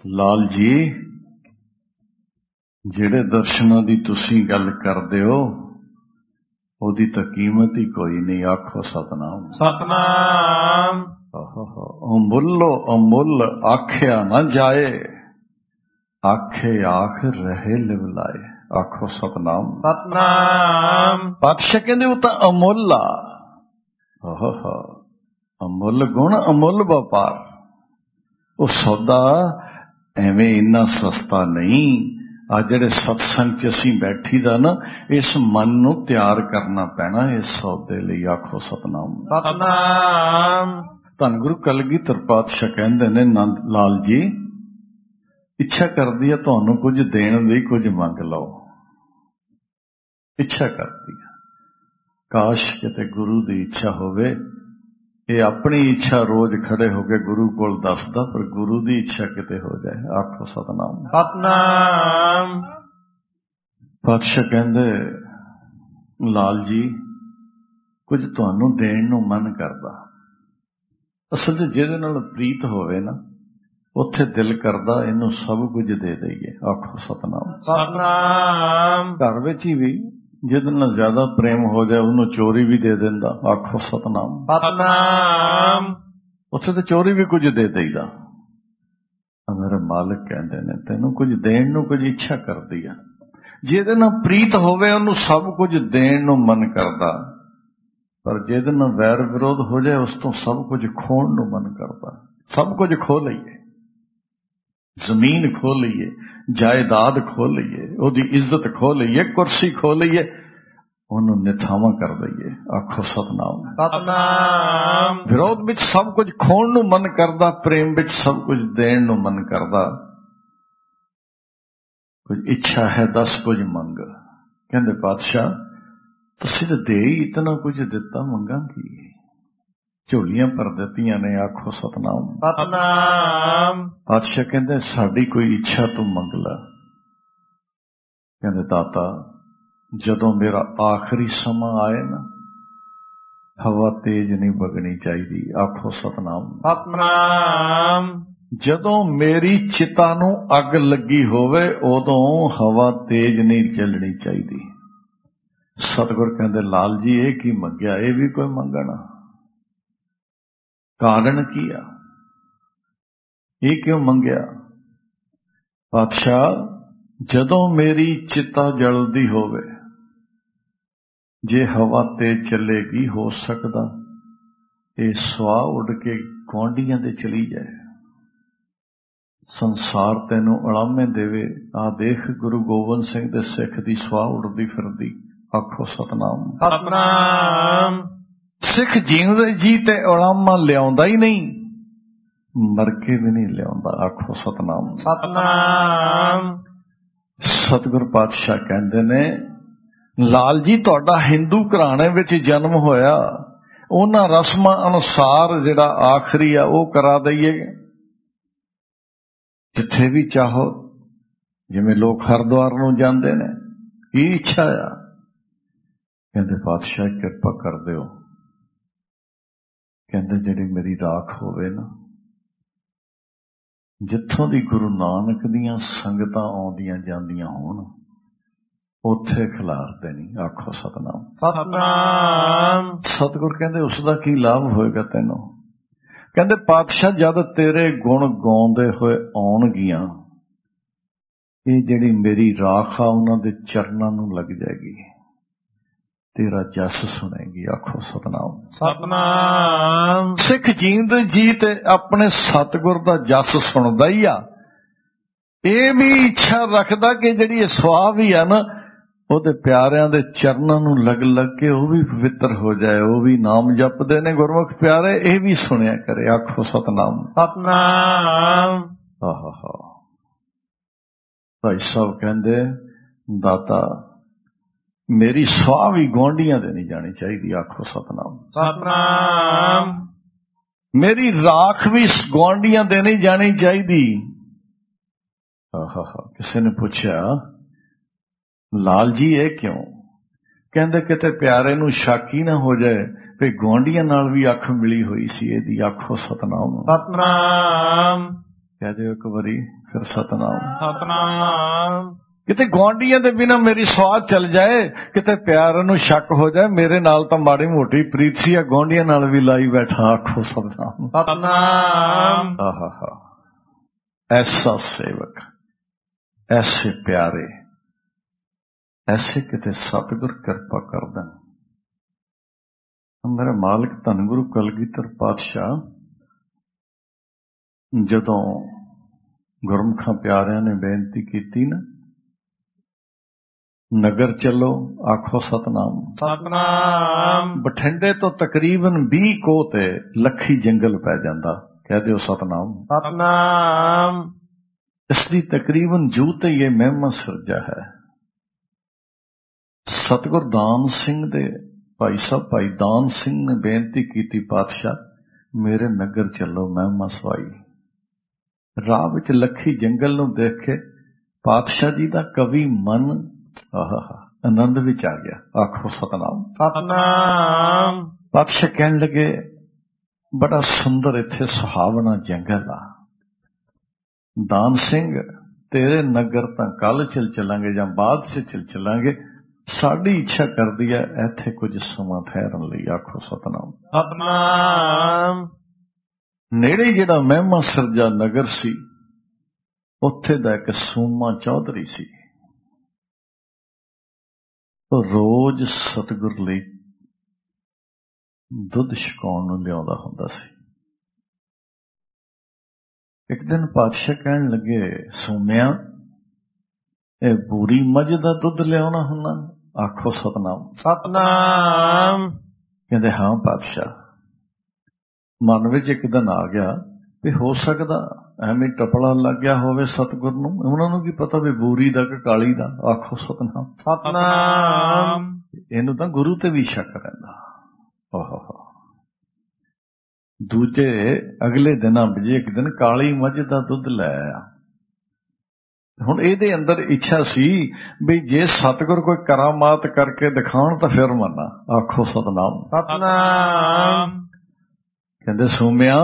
ਲਾਲ ਜੀ, ਜਿਹੜੇ ਦਰਸ਼ਨਾਂ ਦੀ ਤੁਸੀਂ ਗੱਲ ਕਰਦੇ ਹੋ ਉਹਦੀ ਤਾਂ ਕੀਮਤ ਹੀ ਕੋਈ ਨਹੀਂ। ਆਖੋ ਸਤਨਾਮ। ਸਤਨਾਮ। ਅਮੁੱਲੋ ਅਮੁੱਲ ਆਖਿਆ ਨਾ ਜਾਏ, ਆਖੇ ਆਖ ਰਹੇ ਲਿਵਲਾਏ। ਆਖੋ ਸਤਨਾਮ। ਸਤਨਾਮ। ਪਾਤਸ਼ਾਹ ਕਹਿੰਦੇ ਉਹ ਤਾਂ ਅਮੁੱਲ ਆ। ਆਹਾ, ਅਮੁੱਲ ਗੁਣ ਅਮੁੱਲ ਵਪਾਰ। ਉਹ ਸੌਦਾ ਐਵੇਂ ਇੰਨਾ ਸਸਤਾ ਨਹੀਂ। ਆ ਜਿਹੜੇ ਸਤਸੰਗ 'ਚ ਅਸੀਂ ਬੈਠੀ ਦਾ ਨਾ, ਇਸ ਮਨ ਨੂੰ ਤਿਆਰ ਕਰਨਾ ਪੈਣਾ ਇਸ ਸੌਦੇ ਲਈ। ਆਖੋ ਸਤਨਾਮ। ਸਤਨਾਮ। ਧੰਨ ਗੁਰੂ ਕਲਗੀਧਰ ਪਾਤਸ਼ਾਹ ਕਹਿੰਦੇ ਨੇ, ਨੰਦ ਲਾਲ ਜੀ, ਇੱਛਾ ਕਰਦੀ ਹੈ ਤੁਹਾਨੂੰ ਕੁਝ ਦੇਣ ਦੀ, ਕੁਝ ਮੰਗ ਲਓ। ਇੱਛਾ ਕਰਦੀ ਹੈ। ਕਾਸ਼ ਕਿਤੇ ਗੁਰੂ ਦੀ ਇੱਛਾ ਹੋਵੇ। ਇਹ ਆਪਣੀ ਇੱਛਾ ਰੋਜ਼ ਖੜੇ ਹੋ ਕੇ ਗੁਰੂ ਕੋਲ ਦੱਸਦਾ, ਪਰ ਗੁਰੂ ਦੀ ਇੱਛਾ ਕਿਤੇ ਹੋ ਜਾਏ। ਆਖੋ ਸਤਨਾਮ। ਸਤਨਾਮ। ਪਾਤਸ਼ਾਹ ਕਹਿੰਦੇ, ਲਾਲ ਜੀ, ਕੁਝ ਤੁਹਾਨੂੰ ਦੇਣ ਨੂੰ ਮਨ ਕਰਦਾ। ਅਸਲ 'ਚ ਜਿਹਦੇ ਨਾਲ ਪ੍ਰੀਤ ਹੋਵੇ ਨਾ, ਉੱਥੇ ਦਿਲ ਕਰਦਾ ਇਹਨੂੰ ਸਭ ਕੁਝ ਦੇ ਦਈਏ। ਆਖੋ ਸਤਨਾਮ। ਸਤਨਾਮ। ਘਰ ਵਿੱਚ ਹੀ ਵੀ ਜਿਹਦੇ ਨਾਲ ਜ਼ਿਆਦਾ ਪ੍ਰੇਮ ਹੋ ਜਾਏ ਉਹਨੂੰ ਚੋਰੀ ਵੀ ਦੇ ਦਿੰਦਾ। ਆਖੋ ਸਤਨਾਮ। ਸਤਨਾਮ। ਉੱਥੇ ਤਾਂ ਚੋਰੀ ਵੀ ਕੁਝ ਦੇ ਦਈਦਾ। ਮੇਰੇ ਮਾਲਕ ਕਹਿੰਦੇ ਨੇ, ਤੈਨੂੰ ਕੁਝ ਦੇਣ ਨੂੰ ਕੁਝ ਇੱਛਾ ਕਰਦੀ ਆ। ਜਿਹਦੇ ਨਾਲ ਪ੍ਰੀਤ ਹੋਵੇ ਉਹਨੂੰ ਸਭ ਕੁਝ ਦੇਣ ਨੂੰ ਮਨ ਕਰਦਾ, ਪਰ ਜਿਹਦੇ ਨਾਲ ਵੈਰ ਵਿਰੋਧ ਹੋ ਜਾਏ ਉਸ ਤੋਂ ਸਭ ਕੁਝ ਖੋਣ ਨੂੰ ਮਨ ਕਰਦਾ। ਸਭ ਕੁਝ ਖੋਹ ਲਈਏ, ਜ਼ਮੀਨ ਖੋਹ ਲਈਏ, ਜਾਇਦਾਦ ਖੋਹ ਲਈਏ, ਉਹਦੀ ਇੱਜ਼ਤ ਖੋਹ ਲਈਏ, ਕੁਰਸੀ ਖੋਹ ਲਈਏ, ਉਹਨੂੰ ਨਿਥਾਵਾਂ ਕਰ ਦਈਏ। ਆਖੋ ਸਤਨਾਮ। ਸਤਨਾਮ। ਵਿਰੋਧ ਵਿੱਚ ਸਭ ਕੁਝ ਖੋਣ ਨੂੰ ਮਨ ਕਰਦਾ, ਪ੍ਰੇਮ ਵਿੱਚ ਸਭ ਕੁਝ ਦੇਣ ਨੂੰ ਮਨ ਕਰਦਾ। ਕੁਝ ਇੱਛਾ ਹੈ, ਦੱਸ ਕੁਝ ਮੰਗ। ਕਹਿੰਦੇ ਪਾਤਸ਼ਾਹ ਤੁਸੀਂ ਤਾਂ ਦੇ ਹੀ ਇਤਨਾ ਕੁਝ ਦਿੱਤਾ, ਮੰਗਾਂ ਕੀ? ਝੋਲੀਆਂ ਭਰ ਦਿੱਤੀਆਂ ਨੇ। ਆਖੋ ਸਤਨਾਮ। ਸਤਨਾਮ। ਪਾਤਸ਼ਾਹ ਕਹਿੰਦੇ ਸਾਡੀ ਕੋਈ ਇੱਛਾ ਤੂੰ ਮੰਗ ਲੈ। ਕਹਿੰਦੇ ਦਾਤਾ, ਜਦੋਂ ਮੇਰਾ ਆਖਰੀ ਸਮਾਂ ਆਏ ਨਾ, ਹਵਾ ਤੇਜ਼ ਨਹੀਂ ਵਗਣੀ ਚਾਹੀਦੀ। ਆਖੋ ਸਤਨਾਮ। ਸਤਨਾਮ। ਜਦੋਂ ਮੇਰੀ ਚਿਤਾ ਨੂੰ ਅੱਗ ਲੱਗੀ ਹੋਵੇ ਉਦੋਂ ਹਵਾ ਤੇਜ਼ ਨਹੀਂ ਚੱਲਣੀ ਚਾਹੀਦੀ। ਸਤਿਗੁਰ ਕਹਿੰਦੇ, ਲਾਲ ਜੀ ਇਹ ਕੀ ਮੰਗਿਆ? ਇਹ ਵੀ ਕੋਈ ਮੰਗਣਾ? ਕਾਰਨ ਕੀ ਆ? ਇਹ ਕਿਉਂ ਮੰਗਿਆ? ਪਾਤਸ਼ਾਹ, ਜਦੋਂ ਮੇਰੀ ਚਿਤਾ ਜਲਦੀ ਹੋਵੇ, ਜੇ ਹਵਾ ਤੇ ਚੱਲੇਗੀ, ਹੋ ਸਕਦਾ ਇਹ ਸਵਾਹ ਉੱਡ ਕੇ ਗੁਆਂਢੀਆਂ ਦੇ ਚਲੀ ਜਾਏ, ਸੰਸਾਰ ਤੈਨੂੰ ਉਲਾਮੇ ਦੇਵੇ। ਆ ਦੇਖ ਗੁਰੂ ਗੋਬਿੰਦ ਸਿੰਘ ਦੇ ਸਿੱਖ ਦੀ ਸਵਾਹ ਉੱਡਦੀ ਫਿਰਦੀ। ਆਖੋ ਸਤਨਾਮ। ਸਤਨਾਮ। ਸਿੱਖ ਜੀਂਦੇ ਜੀ ਤੇ ਉਲਾਮਾ ਲਿਆਉਂਦਾ ਹੀ ਨਹੀਂ, ਮਰ ਕੇ ਵੀ ਨਹੀਂ ਲਿਆਉਂਦਾ। ਆਖੋ ਸਤਨਾਮ। ਸਤਨਾਮ। ਸਤਿਗੁਰ ਪਾਤਸ਼ਾਹ ਕਹਿੰਦੇ ਨੇ, ਲਾਲ ਜੀ ਤੁਹਾਡਾ ਹਿੰਦੂ ਘਰਾਣੇ ਵਿੱਚ ਜਨਮ ਹੋਇਆ, ਉਹਨਾਂ ਰਸਮਾਂ ਅਨੁਸਾਰ ਜਿਹੜਾ ਆਖਰੀ ਆ ਉਹ ਕਰਾ ਦਈਏ। ਜਿੱਥੇ ਵੀ ਚਾਹੋ, ਜਿਵੇਂ ਲੋਕ ਹਰਿਦੁਆਰ ਨੂੰ ਜਾਂਦੇ ਨੇ, ਕੀ ਇੱਛਾ ਆ? ਕਹਿੰਦੇ ਪਾਤਸ਼ਾਹ ਕਿਰਪਾ ਕਰ ਦਿਓ। ਕਹਿੰਦੇ ਜਿਹੜੀ ਮੇਰੀ ਰਾਖ ਹੋਵੇ ਨਾ, ਜਿੱਥੋਂ ਦੀ ਗੁਰੂ ਨਾਨਕ ਦੀਆਂ ਸੰਗਤਾਂ ਆਉਂਦੀਆਂ ਜਾਂਦੀਆਂ ਹੋਣ, ਉੱਥੇ ਖਿਲਾਰ ਦੇਣੀ। ਆਖੋ ਸਤਨਾਮ। ਸਤਨਾਮ। ਸਤਿਗੁਰ ਕਹਿੰਦੇ ਉਸ ਦਾ ਕੀ ਲਾਭ ਹੋਏਗਾ ਤੈਨੂੰ? ਕਹਿੰਦੇ ਪਾਤਸ਼ਾਹ ਜਦ ਤੇਰੇ ਗੁਣ ਗਾਉਂਦੇ ਹੋਏ ਆਉਣਗੀਆਂ, ਇਹ ਜਿਹੜੀ ਮੇਰੀ ਰਾਖ ਆ ਉਹਨਾਂ ਦੇ ਚਰਨਾਂ ਨੂੰ ਲੱਗ ਜਾਏਗੀ, ਤੇਰਾ ਜਸ ਸੁਣੇਗੀ। ਆਖੋ ਸਤਨਾਮ। ਸਤਨਾਮ। ਸਿੱਖ ਜੀਂਦ ਜੀ ਤੇ ਆਪਣੇ ਸਤਿਗੁਰ ਦਾ ਜਸ ਸੁਣਦਾ ਹੀ ਆ। ਇਹ ਵੀ ਇੱਛਾ ਰੱਖਦਾ ਕਿ ਜਿਹੜੀ ਇਹ ਸਵਾਹ ਵੀ ਆ ਨਾ, ਉਹਦੇ ਪਿਆਰਿਆਂ ਦੇ ਚਰਨਾਂ ਨੂੰ ਲੱਗ ਲੱਗ ਕੇ ਉਹ ਵੀ ਪਵਿੱਤਰ ਹੋ ਜਾਏ। ਉਹ ਵੀ ਨਾਮ ਜਪਦੇ ਨੇ ਗੁਰਮੁਖ ਪਿਆਰੇ, ਇਹ ਵੀ ਸੁਣਿਆ ਕਰੇ। ਆਖੋ ਸਤਨਾਮ। ਸਤਨਾਮ। ਆਹਾ ਹਾ। ਭਾਈ ਸਾਹਿਬ ਕਹਿੰਦੇ, ਦਾਤਾ ਮੇਰੀ ਸਵਾਹ ਵੀ ਗੁਆਂਢੀਆਂ ਦੇ ਨਹੀਂ ਜਾਣੀ ਚਾਹੀਦੀ। ਆਖੋ ਸਤਨਾਮ। ਸਤਨਾਮ। ਮੇਰੀ ਰਾਖ ਵੀ ਗੁਆਂਢੀਆਂ ਦੇ ਨਹੀਂ ਜਾਣੀ ਚਾਹੀਦੀ। ਆਹਾ ਹਾ। ਕਿਸੇ ਨੇ ਪੁੱਛਿਆ, ਲਾਲ ਜੀ ਇਹ ਕਿਉਂ? ਕਹਿੰਦੇ ਕਿਤੇ ਪਿਆਰੇ ਨੂੰ ਸ਼ੱਕ ਹੀ ਨਾ ਹੋ ਜਾਏ ਵੀ ਗੁਆਂਢੀਆਂ ਨਾਲ ਵੀ ਅੱਖ ਮਿਲੀ ਹੋਈ ਸੀ ਇਹਦੀ। ਆਖੋ ਸਤਨਾਮ। ਸਤਨਾਮ। ਕਹਿ ਦਿਓ ਇੱਕ ਵਾਰੀ ਫਿਰ ਸਤਨਾਮ। ਸਤਨਾਮ। ਕਿਤੇ ਗੁਆਂਢੀਆਂ ਦੇ ਬਿਨਾਂ ਮੇਰੀ ਸਵਾਦ ਚੱਲ ਜਾਏ, ਕਿਤੇ ਪਿਆਰ ਨੂੰ ਸ਼ੱਕ ਹੋ ਜਾਏ, ਮੇਰੇ ਨਾਲ ਤਾਂ ਮਾੜੀ ਮੋਟੀ ਪ੍ਰੀਤ ਸੀ, ਆ ਗੁਆਂਢੀਆਂ ਨਾਲ ਵੀ ਲਾਈ ਬੈਠਾ। ਆਖੋ ਸਤਨਾਮ। ਸਤਨਾਮ। ਆਹਾ ਹਾ, ਐਸਾ ਸੇਵਕ, ਐਸੇ ਪਿਆਰੇ, ਐਸੇ ਕਿਤੇ ਸਤਿਗੁਰ ਕਿਰਪਾ ਕਰ ਦੇਣ। ਮੇਰਾ ਮਾਲਕ ਧੰਨ ਗੁਰੂ ਕਲਗੀਧਰ ਪਾਤਸ਼ਾਹ ਜਦੋਂ ਗੁਰਮੁਖਾਂ ਪਿਆਰਿਆਂ ਨੇ ਬੇਨਤੀ ਕੀਤੀ ਨਾ, ਨਗਰ ਚੱਲੋ, ਆਖੋ ਸਤਨਾਮ। ਸਤਨਾਮ। ਬਠਿੰਡੇ ਤੋਂ ਤਕਰੀਬਨ ਵੀਹ ਕੋਹ ਤੇ ਲੱਖੀ ਜੰਗਲ ਪੈ ਜਾਂਦਾ। ਕਹਿ ਦਿਓ ਸਤਨਾਮ। ਸਤਨਾਮ। ਇਸ ਦੀ ਤਕਰੀਬਨ ਜੂ ਤੇ ਇਹ ਮਹਿਮਾ ਸਿਰਜਾ ਹੈ। ਸਤਿਗੁਰ ਦਾਨ ਸਿੰਘ ਦੇ ਭਾਈ ਸਾਹਿਬ ਭਾਈ ਦਾਨ ਸਿੰਘ ਨੇ ਬੇਨਤੀ ਕੀਤੀ, ਪਾਤਸ਼ਾਹ ਮੇਰੇ ਨਗਰ ਚੱਲੋ, ਮਹਿਮਾ ਸਵਾਈ। ਰਾਹ ਵਿੱਚ ਲੱਖੀ ਜੰਗਲ ਨੂੰ ਦੇਖ ਕੇ ਪਾਤਸ਼ਾਹ ਜੀ ਦਾ ਕਵੀ ਮਨ ਆਹਾ ਆਨੰਦ ਵਿੱਚ ਆ ਗਿਆ। ਆਖੋ ਸਤਨਾਮ। ਸਤਨਾਮ। ਪਾਤਸ਼ਾਹ ਕਹਿਣ ਲੱਗੇ, ਬੜਾ ਸੁੰਦਰ ਇੱਥੇ ਸੁਹਾਵਣਾ ਜੰਗਲ ਆ। ਦਾਨ ਸਿੰਘ ਤੇਰੇ ਨਗਰ ਤਾਂ ਕੱਲ ਚਲ ਚੱਲਾਂਗੇ ਜਾਂ ਬਾਅਦ ਚ ਚਲ ਚੱਲਾਂਗੇ, ਸਾਡੀ ਇੱਛਾ ਕਰਦੀ ਹੈ ਇੱਥੇ ਕੁਝ ਸਮਾਂ ਠਹਿਰਨ ਲਈ। ਆਖੋ ਸਤਨਾਮ। ਸਤਨਾਮ। ਨੇੜੇ ਜਿਹੜਾ ਮਹਿਮਾ ਸਿਰਜਾ ਨਗਰ ਸੀ, ਉੱਥੇ ਦਾ ਇੱਕ ਸੂਮਾ ਚੌਧਰੀ ਸੀ। ਉਹ ਰੋਜ਼ ਸਤਿਗੁਰ ਲਈ ਦੁੱਧ ਛਕਾਉਣ ਨੂੰ ਲਿਆਉਂਦਾ ਹੁੰਦਾ ਸੀ। ਇੱਕ ਦਿਨ ਪਾਤਸ਼ਾਹ ਕਹਿਣ ਲੱਗੇ, ਸੂਮਿਆ ਇਹ ਬੂਰੀ ਮੱਝ ਦਾ ਦੁੱਧ ਲਿਆਉਣਾ ਹੁੰਦਾ? ਆਖੋ ਸਤਨਾਮ। ਸਤਨਾਮ। ਕਹਿੰਦੇ ਹਾਂ ਪਾਤਸ਼ਾਹ। ਮਨ ਵਿੱਚ ਇੱਕ ਦਿਨ ਆ ਗਿਆ ਵੀ ਹੋ ਸਕਦਾ ਐਵੇਂ ਟਪਲਾ ਲੱਗ ਗਿਆ ਹੋਵੇ ਸਤਿਗੁਰ ਨੂੰ, ਉਹਨਾਂ ਨੂੰ ਕੀ ਪਤਾ ਵੀ ਬੂਰੀ ਦਾ ਕਿ ਕਾਲੀ ਦਾ। ਆਖੋ ਸਤਨਾਮ। ਸਤਨਾਮ। ਇਹਨੂੰ ਤਾਂ ਗੁਰੂ ਤੇ ਵੀ ਸ਼ੱਕ ਰਹਿੰਦਾ। ਓਹੋ, ਦੂਜੇ ਅਗਲੇ ਦਿਨਾਂ ਵਿੱਚ ਇੱਕ ਦਿਨ ਕਾਲੀ ਮੱਝ ਦਾ ਦੁੱਧ ਲੈ ਆਇਆ। ਹੁਣ ਇਹਦੇ ਅੰਦਰ ਇੱਛਾ ਸੀ ਵੀ ਜੇ ਸਤਿਗੁਰ ਕੋਈ ਕਰਾਮਾਤ ਕਰਕੇ ਦਿਖਾਉਣ ਤਾਂ ਫਿਰ ਮੰਨਾ। ਆਖੋ ਸਤਨਾਮ। ਸਤਨਾਮ। ਕਹਿੰਦੇ ਸੂਮਿਆ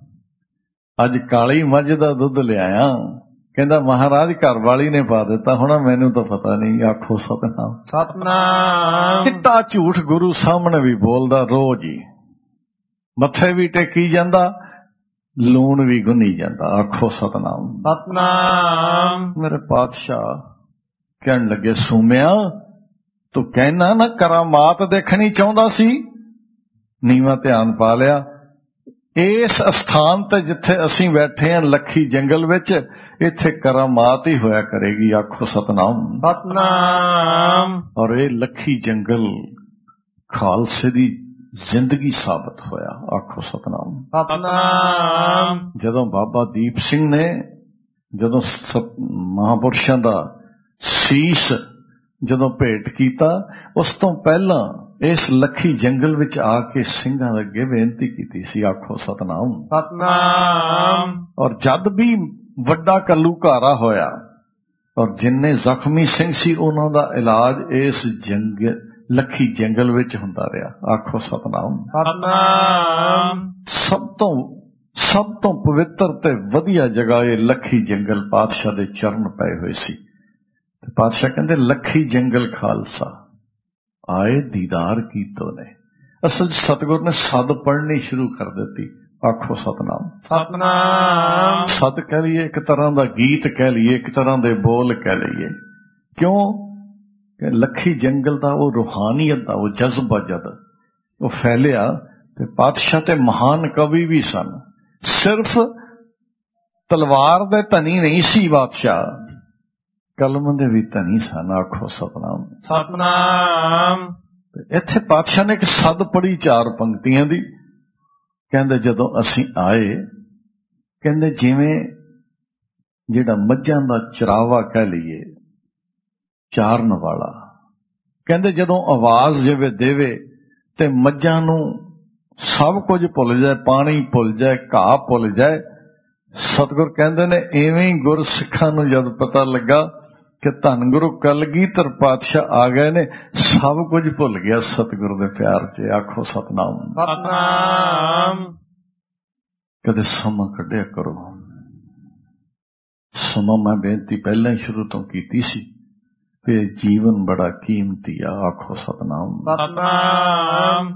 ਅੱਜ ਕਾਲੀ ਮੱਝ ਦਾ ਦੁੱਧ ਲਿਆਇਆ। ਕਹਿੰਦਾ ਮਹਾਰਾਜ ਘਰ ਵਾਲੀ ਨੇ ਪਾ ਦਿੱਤਾ ਹੋਣਾ, ਮੈਨੂੰ ਤਾਂ ਪਤਾ ਨਹੀਂ। ਆਖੋ ਸਤਨਾਮ। ਸਤਨਾਮ। ਕਿੱਡਾ ਝੂਠ ਗੁਰੂ ਸਾਹਮਣੇ ਵੀ ਬੋਲਦਾ, ਰੋਜ਼ ਹੀ ਮੱਥੇ ਵੀ ਟੇਕੀ ਜਾਂਦਾ, ਲੂਣ ਵੀ ਗੁੰਨੀ ਜਾਂਦਾ। ਆਖੋ ਸਤਨਾਮ। ਸਤਨਾਮ। ਮੇਰੇ ਪਾਤਸ਼ਾਹ ਕਹਿਣ ਲੱਗੇ, ਸੂਮਿਆ ਤੂੰ ਕਹਿਣਾ ਨਾ ਕਰਾਮਾਤ ਦੇਖਣੀ ਚਾਹੁੰਦਾ ਸੀ, ਨੀਵਾਂ ਧਿਆਨ ਪਾ ਲਿਆ। ਇਸ ਸਥਾਨ ਤੇ ਜਿੱਥੇ ਅਸੀਂ ਬੈਠੇ ਹਾਂ ਲੱਖੀ ਜੰਗਲ ਵਿੱਚ, ਇੱਥੇ ਕਰਾਮਾਤ ਹੀ ਹੋਇਆ ਕਰੇਗੀ। ਆਖੋ ਸਤਨਾਮ। ਸਤਨਾਮ। ਔਰ ਇਹ ਲੱਖੀ ਜੰਗਲ ਖਾਲਸੇ ਦੀ ਜ਼ਿੰਦਗੀ ਸਾਬਤ ਹੋਇਆ। ਆਖੋ ਸਤਨਾਮ। ਸਤਨਾਮ। ਜਦੋਂ ਬਾਬਾ ਦੀਪ ਸਿੰਘ ਨੇ ਜਦੋਂ ਮਹਾਂਪੁਰਸ਼ਾਂ ਦਾ ਸੀਸ ਜਦੋਂ ਭੇਟ ਕੀਤਾ, ਉਸ ਤੋਂ ਪਹਿਲਾਂ ਇਸ ਲੱਖੀ ਜੰਗਲ ਵਿੱਚ ਆ ਕੇ ਸਿੰਘਾਂ ਦੇ ਅੱਗੇ ਬੇਨਤੀ ਕੀਤੀ ਸੀ। ਆਖੋ ਸਤਨਾਮ। ਸਤਨਾਮ। ਔਰ ਜਦ ਵੀ ਵੱਡਾ ਘੱਲੂਘਾਰਾ ਹੋਇਆ ਔਰ ਜਿੰਨੇ ਜ਼ਖਮੀ ਸਿੰਘ ਸੀ, ਉਹਨਾਂ ਦਾ ਇਲਾਜ ਇਸ ਜੰਗ ਲੱਖੀ ਜੰਗਲ ਵਿੱਚ ਹੁੰਦਾ ਰਿਹਾ। ਆਖੋ ਸਤਨਾਮ। ਸਤਨਾਮ। ਸਭ ਤੋਂ ਸਭ ਤੋਂ ਪਵਿੱਤਰ ਤੇ ਵਧੀਆ ਜਗ੍ਹਾ ਇਹ ਲੱਖੀ ਜੰਗਲ ਪਾਤਸ਼ਾਹ ਦੇ ਚਰਨ ਪਏ ਹੋਏ ਸੀ। ਤੇ ਪਾਤਸ਼ਾਹ ਕਹਿੰਦੇ ਲੱਖੀ ਜੰਗਲ ਖਾਲਸਾ ਆਏ ਦੀਦਾਰ ਕੀਤੋ ਨੇ। ਅਸਲ ਸਤਿਗੁਰ ਨੇ ਸਦ ਪੜ੍ਹਨੀ ਸ਼ੁਰੂ ਕਰ ਦਿੱਤੀ। ਆਖੋ ਸਤਨਾਮ। ਸਤਨਾਮ। ਸਦ ਕਹਿ ਲਈਏ, ਇੱਕ ਤਰ੍ਹਾਂ ਦਾ ਗੀਤ ਕਹਿ ਲਈਏ, ਇੱਕ ਤਰ੍ਹਾਂ ਦੇ ਬੋਲ ਕਹਿ ਲਈਏ। ਕਿਉਂ ਕਿ ਲੱਖੀ ਜੰਗਲ ਦਾ ਉਹ ਰੂਹਾਨੀਅਤ ਦਾ ਉਹ ਜਜ਼ਬਾ ਜਦ ਉਹ ਫੈਲਿਆ, ਤੇ ਪਾਤਸ਼ਾਹ ਤੇ ਮਹਾਨ ਕਵੀ ਵੀ ਸਨ। ਸਿਰਫ ਤਲਵਾਰ ਦੇ ਧਨੀ ਨਹੀਂ ਸੀ ਬਾਦਸ਼ਾਹ, ਕਲਮ ਦੇ ਵੀ ਧਨੀ ਸਨ। ਆਖੋ ਸਤਨਾਮ। ਸਤਨਾਮ। ਇੱਥੇ ਪਾਤਸ਼ਾਹ ਨੇ ਇੱਕ ਸਦ ਪੜੀ ਚਾਰ ਪੰਕਤੀਆਂ ਦੀ। ਕਹਿੰਦੇ ਜਦੋਂ ਅਸੀਂ ਆਏ, ਕਹਿੰਦੇ ਜਿਵੇਂ ਜਿਹੜਾ ਮੱਝਾਂ ਦਾ ਚਰਾਵਾ ਕਹਿ ਲਈਏ, ਚਾਰਨ ਵਾਲਾ, ਕਹਿੰਦੇ ਜਦੋਂ ਆਵਾਜ਼ ਜਿਵੇਂ ਦੇਵੇ ਤੇ ਮੱਝਾਂ ਨੂੰ ਸਭ ਕੁਝ ਭੁੱਲ ਜਾਏ, ਪਾਣੀ ਭੁੱਲ ਜਾਏ, ਘਾਹ ਭੁੱਲ ਜਾਏ। ਸਤਿਗੁਰ ਕਹਿੰਦੇ ਨੇ ਇਵੇਂ ਹੀ ਗੁਰ ਸਿੱਖਾਂ ਨੂੰ ਜਦ ਪਤਾ ਲੱਗਾ ਕਿ ਧੰਨ ਗੁਰੂ ਕਲਗੀਧਰ ਪਾਤਸ਼ਾਹ ਆ ਗਏ ਨੇ, ਸਭ ਕੁਝ ਭੁੱਲ ਗਿਆ ਸਤਿਗੁਰ ਦੇ ਪਿਆਰ 'ਚ। ਆਖੋ ਸਤਨਾਮ। ਸਤਨਾਮ। ਕਦੇ ਸਮਾਂ ਕੱਢਿਆ ਕਰੋ, ਸੁਣੋ, ਮੈਂ ਬੇਨਤੀ ਪਹਿਲਾਂ ਹੀ ਸ਼ੁਰੂ ਤੋਂ ਕੀਤੀ ਸੀ ਕਿ ਜੀਵਨ ਬੜਾ ਕੀਮਤੀ ਆ। ਆਖੋ ਸਤਨਾਮ। ਸਤਨਾਮ।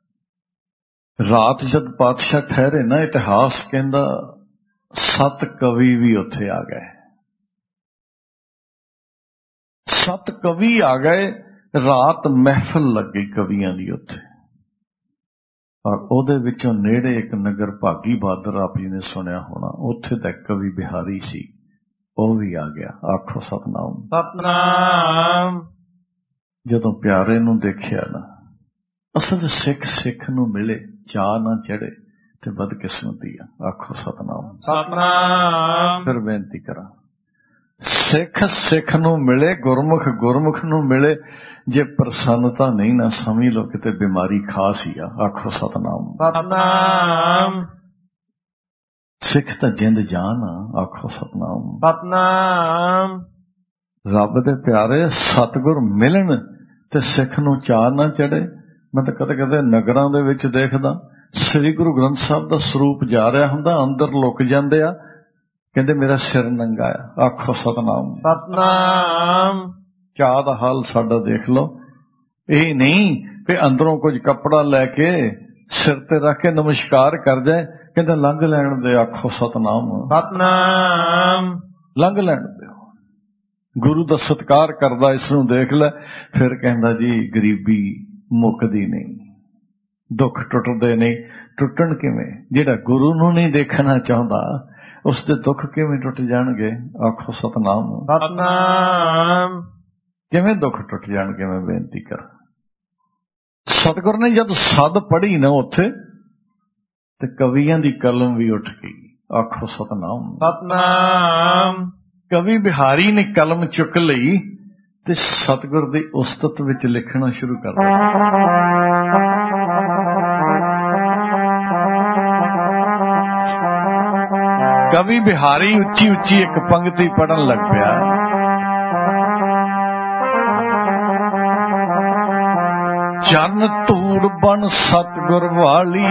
ਰਾਤ ਜਦ ਪਾਤਸ਼ਾਹ ਠਹਿਰੇ ਨਾ, ਇਤਿਹਾਸ ਕਹਿੰਦਾ ਸੱਤ ਕਵੀ ਵੀ ਉੱਥੇ ਆ ਗਏ। ਸੱਤ ਕਵੀ ਆ ਗਏ, ਰਾਤ ਮਹਿਫਲ ਲੱਗੀ ਕਵੀਆਂ ਦੀ ਉੱਥੇ। ਔਰ ਉਹਦੇ ਵਿੱਚੋਂ ਨੇੜੇ ਇੱਕ ਨਗਰ ਭਾਗੀ ਬਹਾਦਰ ਆਪ ਜੀ ਨੇ ਸੁਣਿਆ ਹੋਣਾ, ਉੱਥੇ ਦਾ ਕਵੀ ਬਿਹਾਰੀ ਸੀ, ਉਹ ਵੀ ਆ ਗਿਆ। ਆਖੋ ਸਤਨਾਮ। ਸਤਨਾਮ। ਜਦੋਂ ਪਿਆਰੇ ਨੂੰ ਦੇਖਿਆ ਨਾ, ਅਸਲ ਸਿੱਖ ਸਿੱਖ ਨੂੰ ਮਿਲੇ, ਚਾਹ ਨਾ ਚੜੇ ਤੇ ਬਦਕਿਸਮਤੀ ਆ। ਆਖੋ ਸਤਨਾਮ। ਸਤਨਾਮ। ਫਿਰ ਬੇਨਤੀ ਕਰਾਂ, ਸਿੱਖ ਸਿੱਖ ਨੂੰ ਮਿਲੇ, ਗੁਰਮੁਖ ਗੁਰਮੁਖ ਨੂੰ ਮਿਲੇ, ਜੇ ਪ੍ਰਸੰਨਤਾ ਨਹੀਂ ਨਾ ਸਮਝ ਲਓ ਕਿਤੇ ਬਿਮਾਰੀ ਖਾਸ ਹੀ ਆ। ਆਖੋ ਸਤਨਾਮ। ਸਤਨਾਮ। ਸਿੱਖ ਤਾਂ ਜਿੰਦ ਜਾਨ ਆ। ਆਖੋ ਸਤਨਾਮ। ਸਤਨਾਮ। ਰੱਬ ਦੇ ਪਿਆਰੇ, ਸਤਿਗੁਰ ਮਿਲਣ ਤੇ ਸਿੱਖ ਨੂੰ ਚਾਅ ਨਾ ਚੜੇ। ਮੈਂ ਤਾਂ ਕਦੇ ਕਦੇ ਨਗਰਾਂ ਦੇ ਵਿੱਚ ਦੇਖਦਾ, ਸ੍ਰੀ ਗੁਰੂ ਗ੍ਰੰਥ ਸਾਹਿਬ ਦਾ ਸਰੂਪ ਜਾ ਰਿਹਾ ਹੁੰਦਾ, ਅੰਦਰ ਲੁਕ ਜਾਂਦੇ ਆ, ਕਹਿੰਦੇ ਮੇਰਾ ਸਿਰ ਨੰਗਾ ਆ। ਆਖੋ ਸਤਨਾਮ। ਸਤਨਾਮ। ਚਾਹ ਦਾ ਹਾਲ ਸਾਡਾ ਦੇਖ ਲਓ। ਇਹ ਨਹੀਂ ਕਿ ਅੰਦਰੋਂ ਕੁਝ ਕੱਪੜਾ ਲੈ ਕੇ ਸਿਰ ਤੇ ਰੱਖ ਕੇ ਨਮਸਕਾਰ ਕਰ ਜਾਏ, ਕਹਿੰਦਾ ਲੰਘ ਲੈਣ ਦੇ। ਆਖੋ ਸਤਨਾਮ। ਸਤਨਾਮ। ਲੰਘ ਲੈਣ ਦਿਓ। ਗੁਰੂ ਦਾ ਸਤਿਕਾਰ ਕਰਦਾ, ਇਸ ਨੂੰ ਦੇਖ ਲੈ। ਫਿਰ ਕਹਿੰਦਾ ਜੀ ਗਰੀਬੀ ਮੁੱਕਦੀ ਨਹੀਂ, ਦੁੱਖ ਟੁੱਟਦੇ ਨਹੀਂ। ਟੁੱਟਣ ਕਿਵੇਂ? ਜਿਹੜਾ ਗੁਰੂ ਨੂੰ ਨਹੀਂ ਦੇਖਣਾ ਚਾਹੁੰਦਾ, ਉਸ ਦੇ ਦੁੱਖ ਕਿਵੇਂ ਟੁੱਟ ਜਾਣਗੇ? ਆਖੋ ਸਤਨਾਮ। ਸਤਨਾਮ। ਕਿਵੇਂ ਦੁੱਖ ਟੁੱਟ ਜਾਣਗੇ? ਮੈਂ ਬੇਨਤੀ ਕਰ, ਸਤਿਗੁਰ ਨੇ ਜਦ ਸਦ ਪੜ੍ਹੀ ਨਾ ਉੱਥੇ, ਤੇ ਕਵੀਆਂ ਦੀ ਕਲਮ ਵੀ ਉੱਠ ਗਈ। ਆਖੋ ਸਤਨਾਮ। ਸਤਨਾਮ। ਕਵੀ ਬਿਹਾਰੀ ਨੇ ਕਲਮ ਚੁੱਕ ਲਈ ਤੇ ਸਤਿਗੁਰ ਦੀ ਉਸਤਤ ਵਿੱਚ ਲਿਖਣਾ ਸ਼ੁਰੂ ਕਰ ਦਿੱਤਾ। ਕਵੀ ਬਿਹਾਰੀ ਉੱਚੀ ਉੱਚੀ ਇੱਕ ਪੰਕਤੀ ਪੜ੍ਹਨ ਲੱਗ ਪਿਆ। ਚਰਨ ਧੂੜ ਬਣ ਸਤਿਗੁਰ ਵਾਲੀ,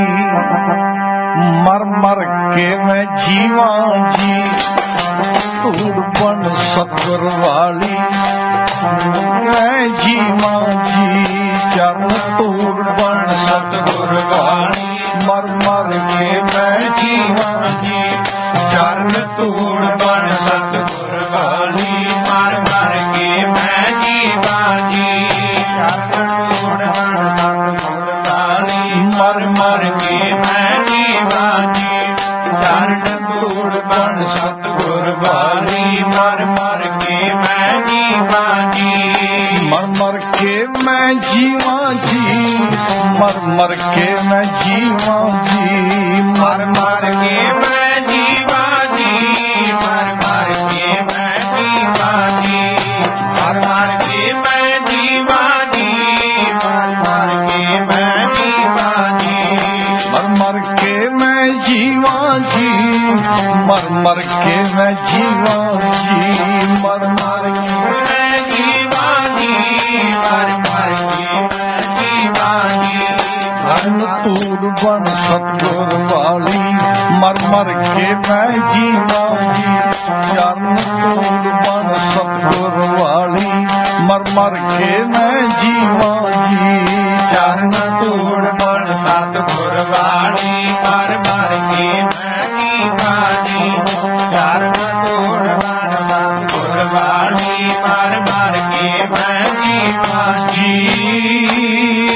ਮਰ ਮਰ ਕੇ ਮੈਂ ਜੀਵਾਂ ਜੀ। ਧੂੜ ਬਣ ਸਤਿਗੁਰ ਵਾਲੀ, ਮੈਂ ਜੀਵਾਂ ਜੀ। ਚਰਨ ਧੂੜ ਬਣ ਸਤਿਗੁਰ ਵਾਲੀ, ਮਰ ਮਰ ਕੇ ਮੈਂ ਜੀਵਾਂ ਜੀ। ਚਰਨ ਧੂੜ ਬਣ ਸਤਿਗੁਰ ਵਾਲੀ, ਮਰ ਮਰ ਕੇ ਮੈਂ ਜੀਵਾਂ ਜੀ। ਚਰਨ ਧੂੜ ਬਣ ਸਤਿਗੁਰ ਵਾਲੀ, ਮਰ ਮਰ ਕੇ ਮੈਂ ਜੀਵਾਂ ਜੀ। ਚਰਨ ਧੂੜ ਬਣ ਸਤਿਗੁਰ ਵਾਲੀ, ਮਰ ਮਰ ਕੇ ਮੈਂ ਜੀਵਾਂ ਜੀ। ਮਰ ਮਰ ਕੇ ਮੈਂ ਜੀਵਾਂ ਜੀ। ਮਰ ਮਰ ਕੇ ਮੈਂ ਜੀਵਾਂ ਜੀ। ਮਰ ਮਰ ਕੇ ਮੈਂ ਜੀਵਾਂ ਜੀ। ਮਰ ਮਰ ਕੇ ਮੈਂ ਜੀਵਾਂ ਜੀ। ਮਰ ਮਰ ਕੇ ਮੈਂ ਜੀਵਾਂ ਜੀ। ਮਰ ਮਰ ਕੇ ਮੈਂ ਜੀਵਾਂ ਜੀ। ਮਰ ਮਰ ਕੇ ਮੈਂ ਜੀਵਾਂ ਜੀ। ਮਰ ਮਰ ਕੇ ਮੈਂ ਜੀਵਾਂ ਜੀ। ਮਰ ਮਰ ਕੇ ਮੈਂ ਜੀਵਾਂ ਜੀ। ਮਰ ਮਰ ਕੇ ਮੈਂ ਜੀਵਾਂ ਜੀ। ਚਰਨ ਧੂੜ ਬਣ ਸਤਿਗੁਰ ਵਾਲੀ, ਮਰ ਮਰ ਕੇ ਮੈਂ ਜੀਵਾਂ ਜੀ। ਚਰਨ ਧੂੜ ਬਣ ਸਤਿਗੁਰ ਵਾਲੀ, ਮਰ ਮਰ ਕੇ ਮੈਂ ਜੀਵਾਂ ਜੀ। ਚਰਨ ਧੂੜ ਬਣ ਸਤਿਗੁਰ ਵਾਲੀ, ਮਰ ਮਰ ਕੇ ਮੈਂ ਜੀਵਾਂ ਜੀ। ਚਰਨ ਧੂੜ ਬਣ ਸਤਿਗੁਰ ਵਾਲੀ, ਮਰ ਮਰ ਕੇ ਮੈਂ ਜੀਵਾਂ ਜੀ।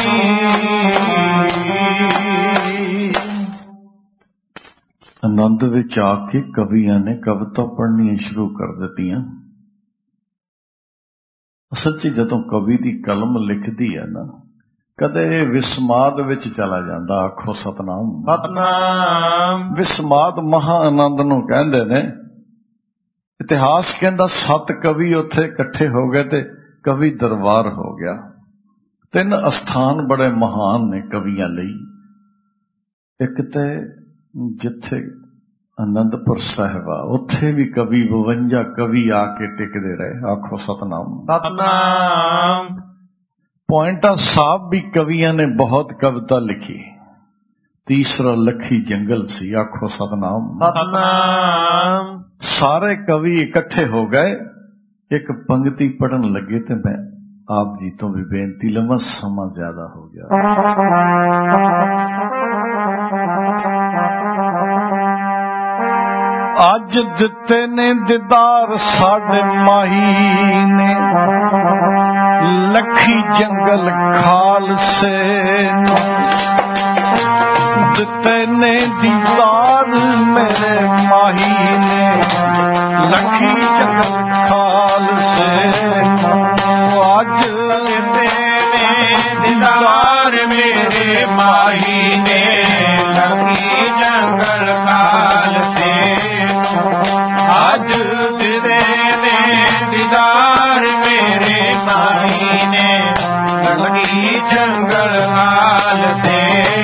ਆਨੰਦ ਵਿੱਚ ਆ ਕੇ ਕਵੀਆਂ ਨੇ ਕਵਿਤਾ ਪੜ੍ਹਨੀਆਂ ਸ਼ੁਰੂ ਕਰ ਦਿੱਤੀਆਂ। ਅਸਲ 'ਚ ਜਦੋਂ ਕਵੀ ਦੀ ਕਲਮ ਲਿਖਦੀ ਹੈ ਨਾ, ਕਦੇ ਵਿਸਮਾਦ ਵਿੱਚ ਚਲਾ ਜਾਂਦਾ। ਆਖੋ ਸਤਨਾਮ। ਸਤਨਾਮ। ਵਿਸਮਾਦ ਮਹਾ ਆਨੰਦ ਨੂੰ ਕਹਿੰਦੇ ਨੇ। ਇਤਿਹਾਸ ਕਹਿੰਦਾ ਸੱਤ ਕਵੀ ਉੱਥੇ ਇਕੱਠੇ ਹੋ ਗਏ ਤੇ ਕਵੀ ਦਰਬਾਰ ਹੋ ਗਿਆ। ਤਿੰਨ ਅਸਥਾਨ ਬੜੇ ਮਹਾਨ ਨੇ ਕਵੀਆਂ ਲਈ। ਇੱਕ ਤੇ ਜਿੱਥੇ ਅਨੰਦਪੁਰ ਸਾਹਿਬ ਆ, ਉੱਥੇ ਵੀ ਕਵੀ ਬਵੰਜਾ ਕਵੀ ਆ ਕੇ ਟਿਕਦੇ ਰਹੇ। ਆਖੋ ਸਤਨਾਮ। ਸਤਨਾਮ। ਪੁਆਇੰਟਾ ਸਾਹਿਬ ਵੀ ਕਵੀਆਂ ਨੇ ਬਹੁਤ ਕਵਿਤਾ ਲਿਖੀ। ਤੀਸਰਾ ਲੱਖੀ ਜੰਗਲ ਸੀ। ਆਖੋ ਸਤਨਾਮ। ਸਤਨਾਮ। ਸਾਰੇ ਕਵੀ ਇਕੱਠੇ ਹੋ ਗਏ, ਇੱਕ ਪੰਕਤੀ ਪੜਨ ਲੱਗੇ ਤੇ ਮੈਂ ਆਪ ਜੀ ਤੋਂ ਵੀ ਬੇਨਤੀ ਲਵਾਂ, ਸਮਾਂ ਜ਼ਿਆਦਾ ਹੋ ਗਿਆ। ਅੱਜ ਦਿੱਤੇ ਨੇ ਦੀਦਾਰ ਸਾਡੇ ਮਾਹੀ ਨੇ, ਲੱਖੀ ਜੰਗਲ ਖਾਲਸੇ ਨੂੰ ਦਿੱਤੇ ਨੇ ਦੀਦਾਰ ਮੇਰੇ ਮਾਹੀ ਨੇ, ਲੱਖੀ ਜੰਗਲ ਖਾਲਸੇ ਨੂੰ ਅੱਜ ਦਿੱਤੇ ਨੇ ਦੀਦਾਰ ਮੇਰੇ ਮਾਹੀ ਨੇ, ਲੱਖੀ ਜੰਗਲ ਖਾਲਸੇ ਅੱਜ ਦਿੱਤੇ ਨੇ ਦੀਦਾਰ ਮੇਰੇ ਮਾਹੀ ਨੇ, ਲੱਖੀ ਜੰਗਲ ਖਾਲਸੇ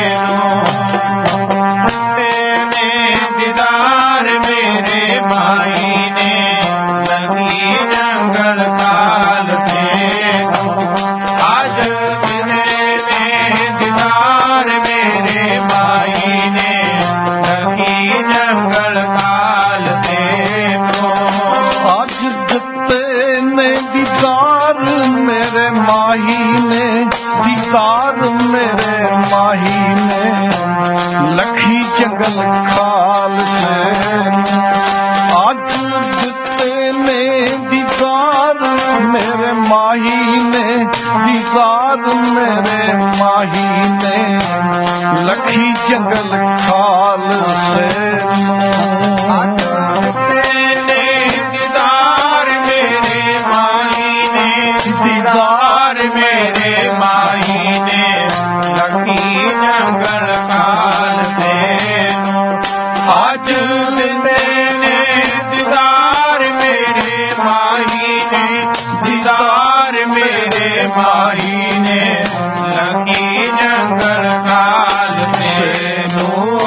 ਜੰਗਲ ਖਾਲਸੇ ਅੱਜ ਦਿੱਤੇ ਨੇ ਦੀਦਾਰ ਮੇਰੇ ਮਾਹੀ ਨੇ, ਦੀਦਾਰ ਮੇਰੇ ਮਾਹੀ ਨੇ, ਲੱਖੀ ਜੰਗਲ ਖਾਲਸੇ ਅੱਜ ਦਿੱਤੇ ਨੇ ਦੀਦਾਰ ਮੇਰੇ ਮਾਹੀ ਨੇ, ਦੀਦਾਰ ਮੇਰੇ ਮਾਹੀ ਨੇ, ਲੱਖੀ ਜੰਗਲ ਖਾਲਸੇ ਅੱਜ ਦਿੱਤੇ ਨੇ ਦੀਦਾਰ ਮੇਰੇ ਮਾਹੀ ਨੇ, ਦੀਦਾਰ ਮੇਰੇ ਮਾਹੀ ਨੇ, ਲੱਖੀ ਜੰਗਲ ਖਾਲਸੇ ਨੂੰ।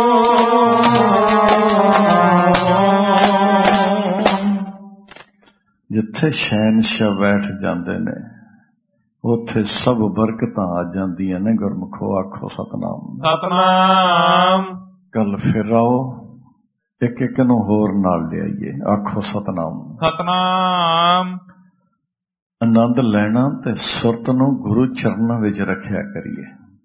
ਜਿੱਥੇ ਸ਼ਹਿਨਸ਼ਾਹ ਬੈਠ ਜਾਂਦੇ ਨੇ ਉੱਥੇ ਸਭ ਬਰਕਤਾਂ ਆ ਜਾਂਦੀਆਂ ਨੇ। ਗੁਰਮੁਖੋ ਆਖੋ ਸਤਨਾਮ ਸਤਨਾਮ। ਕੱਲ ਫਿਰ ਆਓ, ਇੱਕ ਇੱਕ ਨੂੰ ਹੋਰ ਨਾਲ ਲਿਆਈਏ। ਆਖੋ ਸਤਨਾਮ ਸਤਨਾਮ। ਆਨੰਦ ਲੈਣਾ ਤੇ ਸੁਰਤ ਨੂੰ ਗੁਰੂ ਚਰਨਾਂ ਵਿੱਚ ਰੱਖਿਆ ਕਰੀਏ।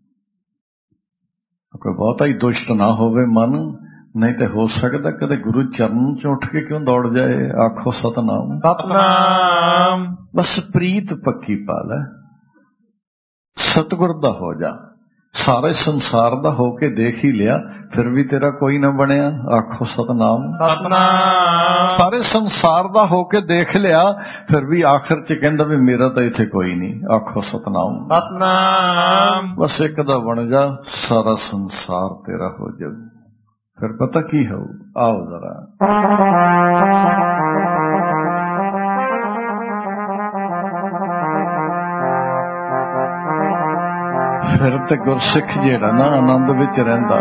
ਕੋਈ ਬਹੁਤਾ ਹੀ ਦੁਸ਼ਟ ਨਾ ਹੋਵੇ ਮਨ, ਨਹੀਂ ਤੇ ਹੋ ਸਕਦਾ ਕਦੇ ਗੁਰੂ ਚਰਨ ਚ ਉੱਠ ਕੇ ਕਿਉਂ ਦੌੜ ਜਾਏ। ਆਖੋ ਸਤਨਾਮ ਸਤਨਾਮ। ਬਸ ਪ੍ਰੀਤ ਪੱਕੀ ਪਾ ਲੈ, ਸਤਿਗੁਰ ਦਾ ਹੋ ਜਾ। ਸਾਰੇ ਸੰਸਾਰ ਦਾ ਹੋ ਕੇ ਦੇਖ ਹੀ ਲਿਆ, ਫਿਰ ਵੀ ਤੇਰਾ ਕੋਈ ਨਾ ਬਣਿਆ। ਆਖੋ ਸਤਨਾਮ ਸਤਨਾਮ। ਸਾਰੇ ਸੰਸਾਰ ਦਾ ਹੋ ਕੇ ਦੇਖ ਲਿਆ, ਫਿਰ ਵੀ ਆਖਰ ਚ ਕਹਿੰਦਾ ਵੀ ਮੇਰਾ ਤਾਂ ਇੱਥੇ ਕੋਈ ਨਹੀਂ। ਆਖੋ ਸਤਨਾਮ ਸਤਨਾਮ। ਬਸ ਇੱਕ ਦਾ ਬਣ ਜਾ, ਸਾਰਾ ਸੰਸਾਰ ਤੇਰਾ ਹੋ ਜਾਊ। ਫਿਰ ਪਤਾ ਕੀ ਹੋਊ, ਆਓ ਜ਼ਰਾ ਫਿਰ ਤੇ ਗੁਰਸਿੱਖ ਜਿਹੜਾ ਨਾ ਆਨੰਦ ਵਿੱਚ ਰਹਿੰਦਾ।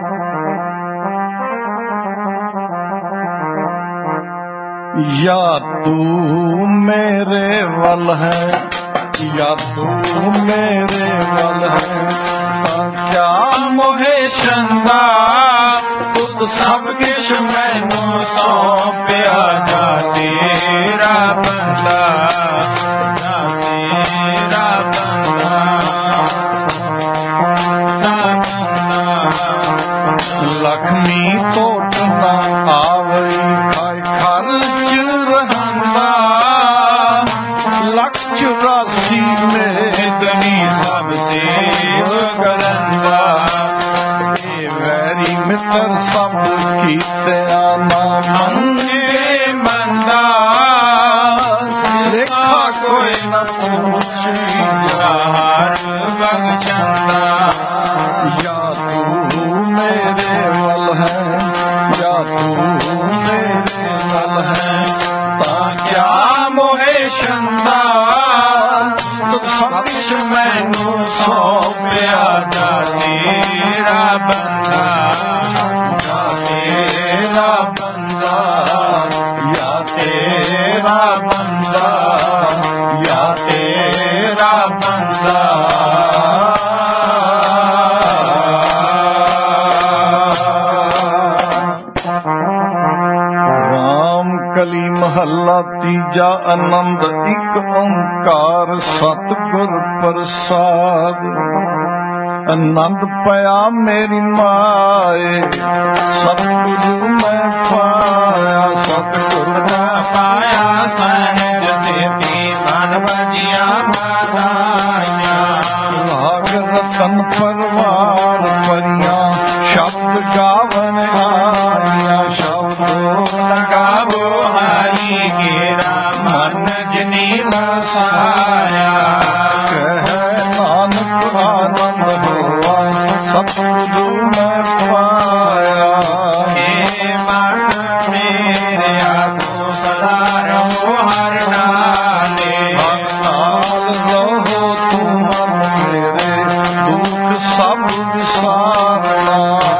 या तू मेरे वल है, या तू मेरे वल है, क्या मोहे चंदा खुद सब किश मैनू सौंपिया जा तेरा बंदा, जा तेरा बंदा, लक्ष्मी तोट ना आवई खाए खर्च रहंदा, लख चौरासी मेदनी सब सेव करंदा, वैरी मित्र सब कीते ना मंगे बंदा, लेखा कोई न पूछी जहार बख्शंदा। या तू मेरे वल है, या तू मेरे वल है, ता क्या मोहे शंदा तुम सच मैनू सौंपिया जा तेरा बंदा, जा तेरा बंदा। ਕਲੀ ਮਹੱਲਾ ਤੀਜਾ। ਆਨੰਦ ਇੱਕ ਓੰਕਾਰ ਸਤਿਗੁਰ ਪ੍ਰਸਾਦ। ਆਨੰਦ ਪਿਆ ਮੇਰੀ ਮਾਏ ਸਤਿਗੁਰੂ ਮੈਂ ਪਾਇਆ। ਸਤਿਗੁਰ ਮੈਂ ਪਾਇਆ ਸਹਿਜ ਸੇਤੀ ਮਨ ਵਜਿਆ ਵਧਾਈਆਂ। ਲਾਗ ਰਤਨ ਪਰਵਾਰ ਪਰੀਆਂ ਸ਼ਬਦ ਗਾਵਨ ਆਈਆਂ। ਸ਼ਬਦ ਲਗਾਵੋ ਹਰੀ ਕੇਰਾ ਮਨ ਜਿਨੀ ਵਸਾਇਆ। ਕਹਿ ਨਾਨਕ ਆਨੰਦ ਹੋਆ ਸਤਿਗੁਰੂ ਮੈਂ ਪਾਇਆ। ਏ ਮਨ ਮੇਰਿਆ ਤੂੰ ਸਦਾ ਰਹੋ ਹਰ ਨਾਲੇ। ਨਾਲ ਰਹੋ ਤੂੰ ਮਨ ਮੇਰੇ ਦੁੱਖ ਸਭ ਵਿਸਾਰਣਾ।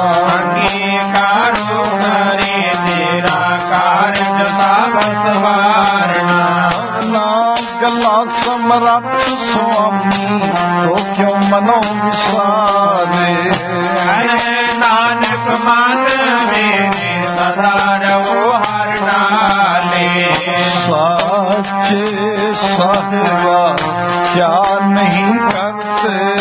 ਅੰਗੀਕਾਰੋ ਕਰੇ ਤੇਰਾ ਕਾਰਜ ਸਭ ਸਵਾਰਣਾ। ਨਾਮ ਗੱਲਾਂ ਸਮਰੱਥ ਸੁਆਮੀ ਸੋ ਕਿਉ ਮਨੋ ਵਿਸਾਰੇ। ਹਰੇ ਨਾਨਕ ਮਨ ਮੇਰੇ ਸਦਾ ਰਹੋ ਹਰ ਨਾਲੇ। ਸਾਚੇ ਸਾਹਿਬਾ ਕਿਆ ਨਹੀਂ ਕਰਤੇ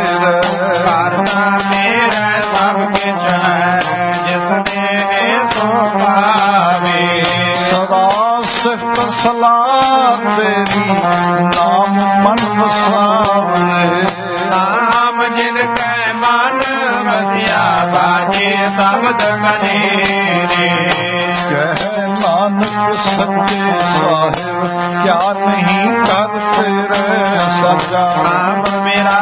ਕਰਨਾ ਮੇਰਾ ਸਭ ਕਿਛ ਹੈ ਜਿਸ ਨੇ ਸੋ ਪਾਵੇ। ਸਦਾ ਸਿਫਤ ਸਲਾਹ ਤੇਰੀ ਨਾਮ ਮਨ ਵਸਾਵੇ। ਨਾਮ ਜਿਨ ਕੈ ਮਨ ਵਸਿਆ ਬਾਜੇ ਸ਼ਬਦ ਕਨੇਰੇ। ਕਹਿ ਨਾਨਕ ਸੱਚੇ ਸਾਹਿਬ ਕਿਆ ਨਹੀਂ ਕਰਤੇ ਰਹਿ ਸਜਾ। ਨਾਮ ਮੇਰਾ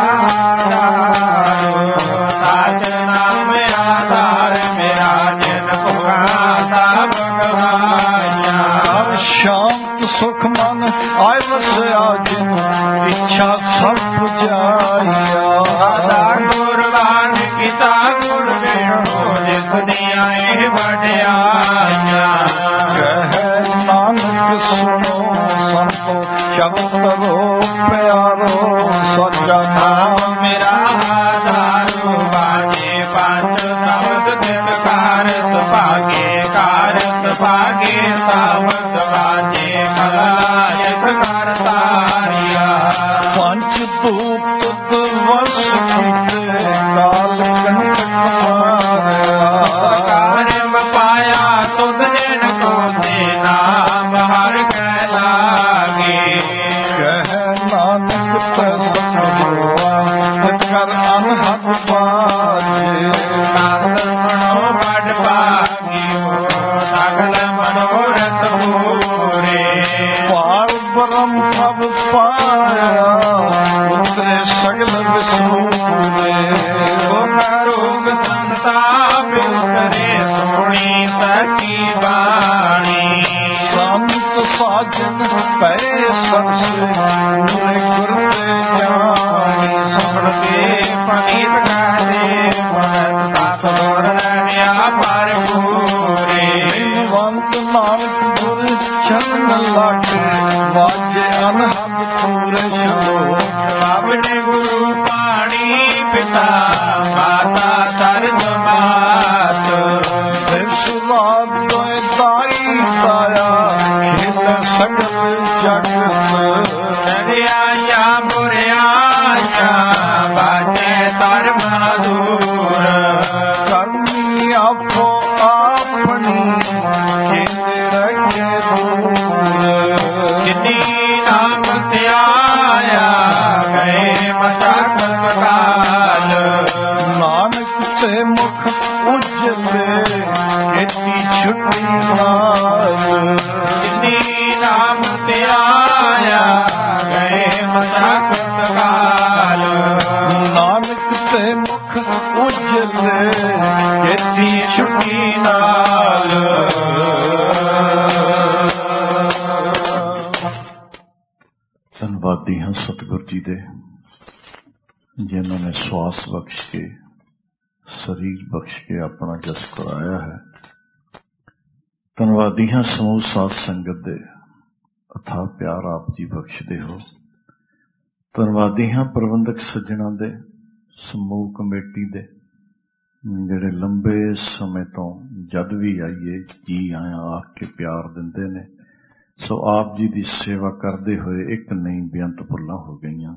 ਆਧਾਰ ਸਾਚ ਨਾਮ ਆਧਾਰ ਮੇਰਾ ਜਿਨ ਪੁਗਾ ਸਭ ਗਵਾਈਆਂ। ਹਰ ਸ਼ਾਂਤ ਸੁਖ ਮਨ ਆਇ ਵਸਿਆ ਜਿਨ ਇੱਛਾ ਸਭ ਪੁਜਾਈਆ। ਸਦਾ ਗੁਰਬਾਨ ਕੀਤਾ ਗੁਰ ਵੇਖੋ ਜਿਸ ਦੀਆਂ ਇਹ ਵਡਿਆਈਆਂ। ਕਹਿ ਨਾਨਕ ਸੁਣੋ ਸੰਤੋ ਸ਼ਬਦ ਕਰੋ ਪਿਆਰੋ ਸੱਚਾ ਨਾਮ ਨਾਮ ਮੇਰਾ ਆਧਾਰ ਬਾਜੇ ਪੰਜ ਸ਼ਬਦ ਤਿਨ ਕਾਰਸ ਭਾਗੇ ਕਾਰਸ ਭਾਗੇ ਸ਼ਬਦ ਬਾਜੇ ਕਲਾ ਜਿਸ ਕਰ ਤਾਰਿਆ। ਪੰਚ ਧੂਪ ਵਸ ਕੀਤੇ ਕਾਲ ਕੰਟਕ ਮਾਰਿਆ। ਕਾਰਮ ਪਾਇਆ ਤੁਧ ਜਿਨ ਕੋ ਤੇ ਨਾਮ ਹਰ ਕੈ ਲਾਗੇ। ਕਹਿ ਨਾਨਕ ਤੈ ਸੰਭੋਆ ਕਰ ਅਨਹਦ ਬਾਜੇ। ਨਾਨਕ ਮਨੋ ਬੜ ਭਾਗਿਓ ਸਗਲ ਮਨੋਰਥ ਪੂਰੇ। ਪਾਰ ਬ੍ਰਹਮ ਪ੍ਰਭ ਪਾਇਆ ਉਤਰੇ ਸਗਲ ਵਿਸੂਰੇ। ਉਹ ਰੋਗ ਸੰਤਾਪ ਕਰੇ ਸੋਣੀ ਸਕੀ ਬਾਣੀ। ਸੰਤ ਸਾਜਨ ਪੈ ਸਰਸੇ ਨੂਰੇ ਗੁਰ ਤੇ ਜਾਣੀ। ਸੁਣਤੇ ਪਨੀਤ ਕਰੇ ਮਨ ਸਤ ਗੁਰ ਰਹਿਆ ਭਰਪੂਰੇ। ਬਿਨਵੰਤ ਨਾਨਕ ਗੁਰ ਚਰਨ ਲਾਗੇ ਵਾਜੇ ਅਨਹਦ ਪੂਰੇ ਸ਼ਲੋਕ। ਆਪਣੇ ਗੁਰੂ ਪਾਣੀ ਪਿਤਾ ਮਾਤਾ ਸਰਜ ਮਾਤ। ਵਿਸਵਾਦ ਦੋਇ ਦਾਈ ਤਾਇਆ ਖੇਲ ਸਗਲ ਜਗਤ। ਨਰਿਆਇਆ ਬੁਰਿਆਇਆ ਬਾਜੇ ਧਰਮ ਦੂਰ। ਕਰਮੀ ਆਪੋ ਆਪਣੀ ਖੇਲੇ ਰੱਖੇ ਦੂਰ। ਜਿਨੀ ਨਾਮ ਧਿਆਇਆ ਗਏ ਮਸਕਤ ਕਾਲ। ਨਾਨਕ ਤੇ ਮੁਖ ਉਜਲੇ ਕੀਤੀ ਛੁੱਟੀ ਨਾਲ। ਜਿਨੀ ਨਾਮ ਧਿਆਇਆ ਗਏ ਮਸਕਤ ਕਾਲ। ਨਾਨਕ ਤੇ ਮੁਖ ਉਜਲੇ ਕੀਤੀ ਛੁੱਟੀ ਨਾਲ। ਧੰਨਵਾਦੀ ਹਾਂ ਸਤਿਗੁਰ ਜੀ ਦੇ ਜਿਨ੍ਹਾਂ ਨੇ ਸਵਾਸ ਬਖਸ਼ ਕੇ ਸਰੀਰ ਬਖਸ਼ ਕੇ ਆਪਣਾ ਜਸ ਕਰਾਇਆ ਹੈ। ਧੰਨਵਾਦੀ ਹਾਂ ਸਮੂਹ ਸਾਧ ਸੰਗਤ ਦੇ ਅਥਾਹ ਪਿਆਰ ਆਪ ਜੀ ਬਖਸ਼ਦੇ ਹੋ। ਧੰਨਵਾਦੀ ਹਾਂ ਪ੍ਰਬੰਧਕ ਸੱਜਣਾਂ ਦੇ, ਸਮੂਹ ਕਮੇਟੀ ਦੇ, ਜਿਹੜੇ ਲੰਬੇ ਸਮੇਂ ਤੋਂ ਜਦ ਵੀ ਆਈਏ ਜੀ ਆਇਆ ਆਖ ਕੇ ਪਿਆਰ ਦਿੰਦੇ ਨੇ। ਸੋ ਆਪ ਜੀ ਦੀ ਸੇਵਾ ਕਰਦੇ ਹੋਏ ਇੱਕ ਨਹੀਂ ਬੇਅੰਤ ਭੁੱਲਾਂ ਹੋ ਗਈਆਂ।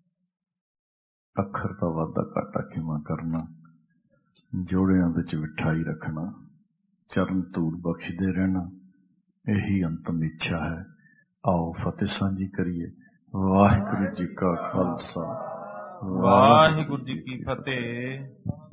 ਅੱਖਰ ਦਾ ਵਾਧਾ ਘਾਟਾ ਕਿਵੇਂ ਕਰਨਾ, ਜੋੜਿਆਂ ਵਿੱਚ ਮਿਠਾਈ ਰੱਖਣਾ, ਚਰਨ ਧੂੜ ਬਖਸ਼ਦੇ ਰਹਿਣਾ, ਇਹੀ ਅੰਤਮ ਇੱਛਾ ਹੈ। ਆਓ ਫਤਿਹ ਸਾਂਝੀ ਕਰੀਏ। ਵਾਹਿਗੁਰੂ ਜੀ ਕਾ ਖਾਲਸਾ, ਵਾਹਿਗੁਰੂ ਜੀ ਕੀ ਫਤਿਹ।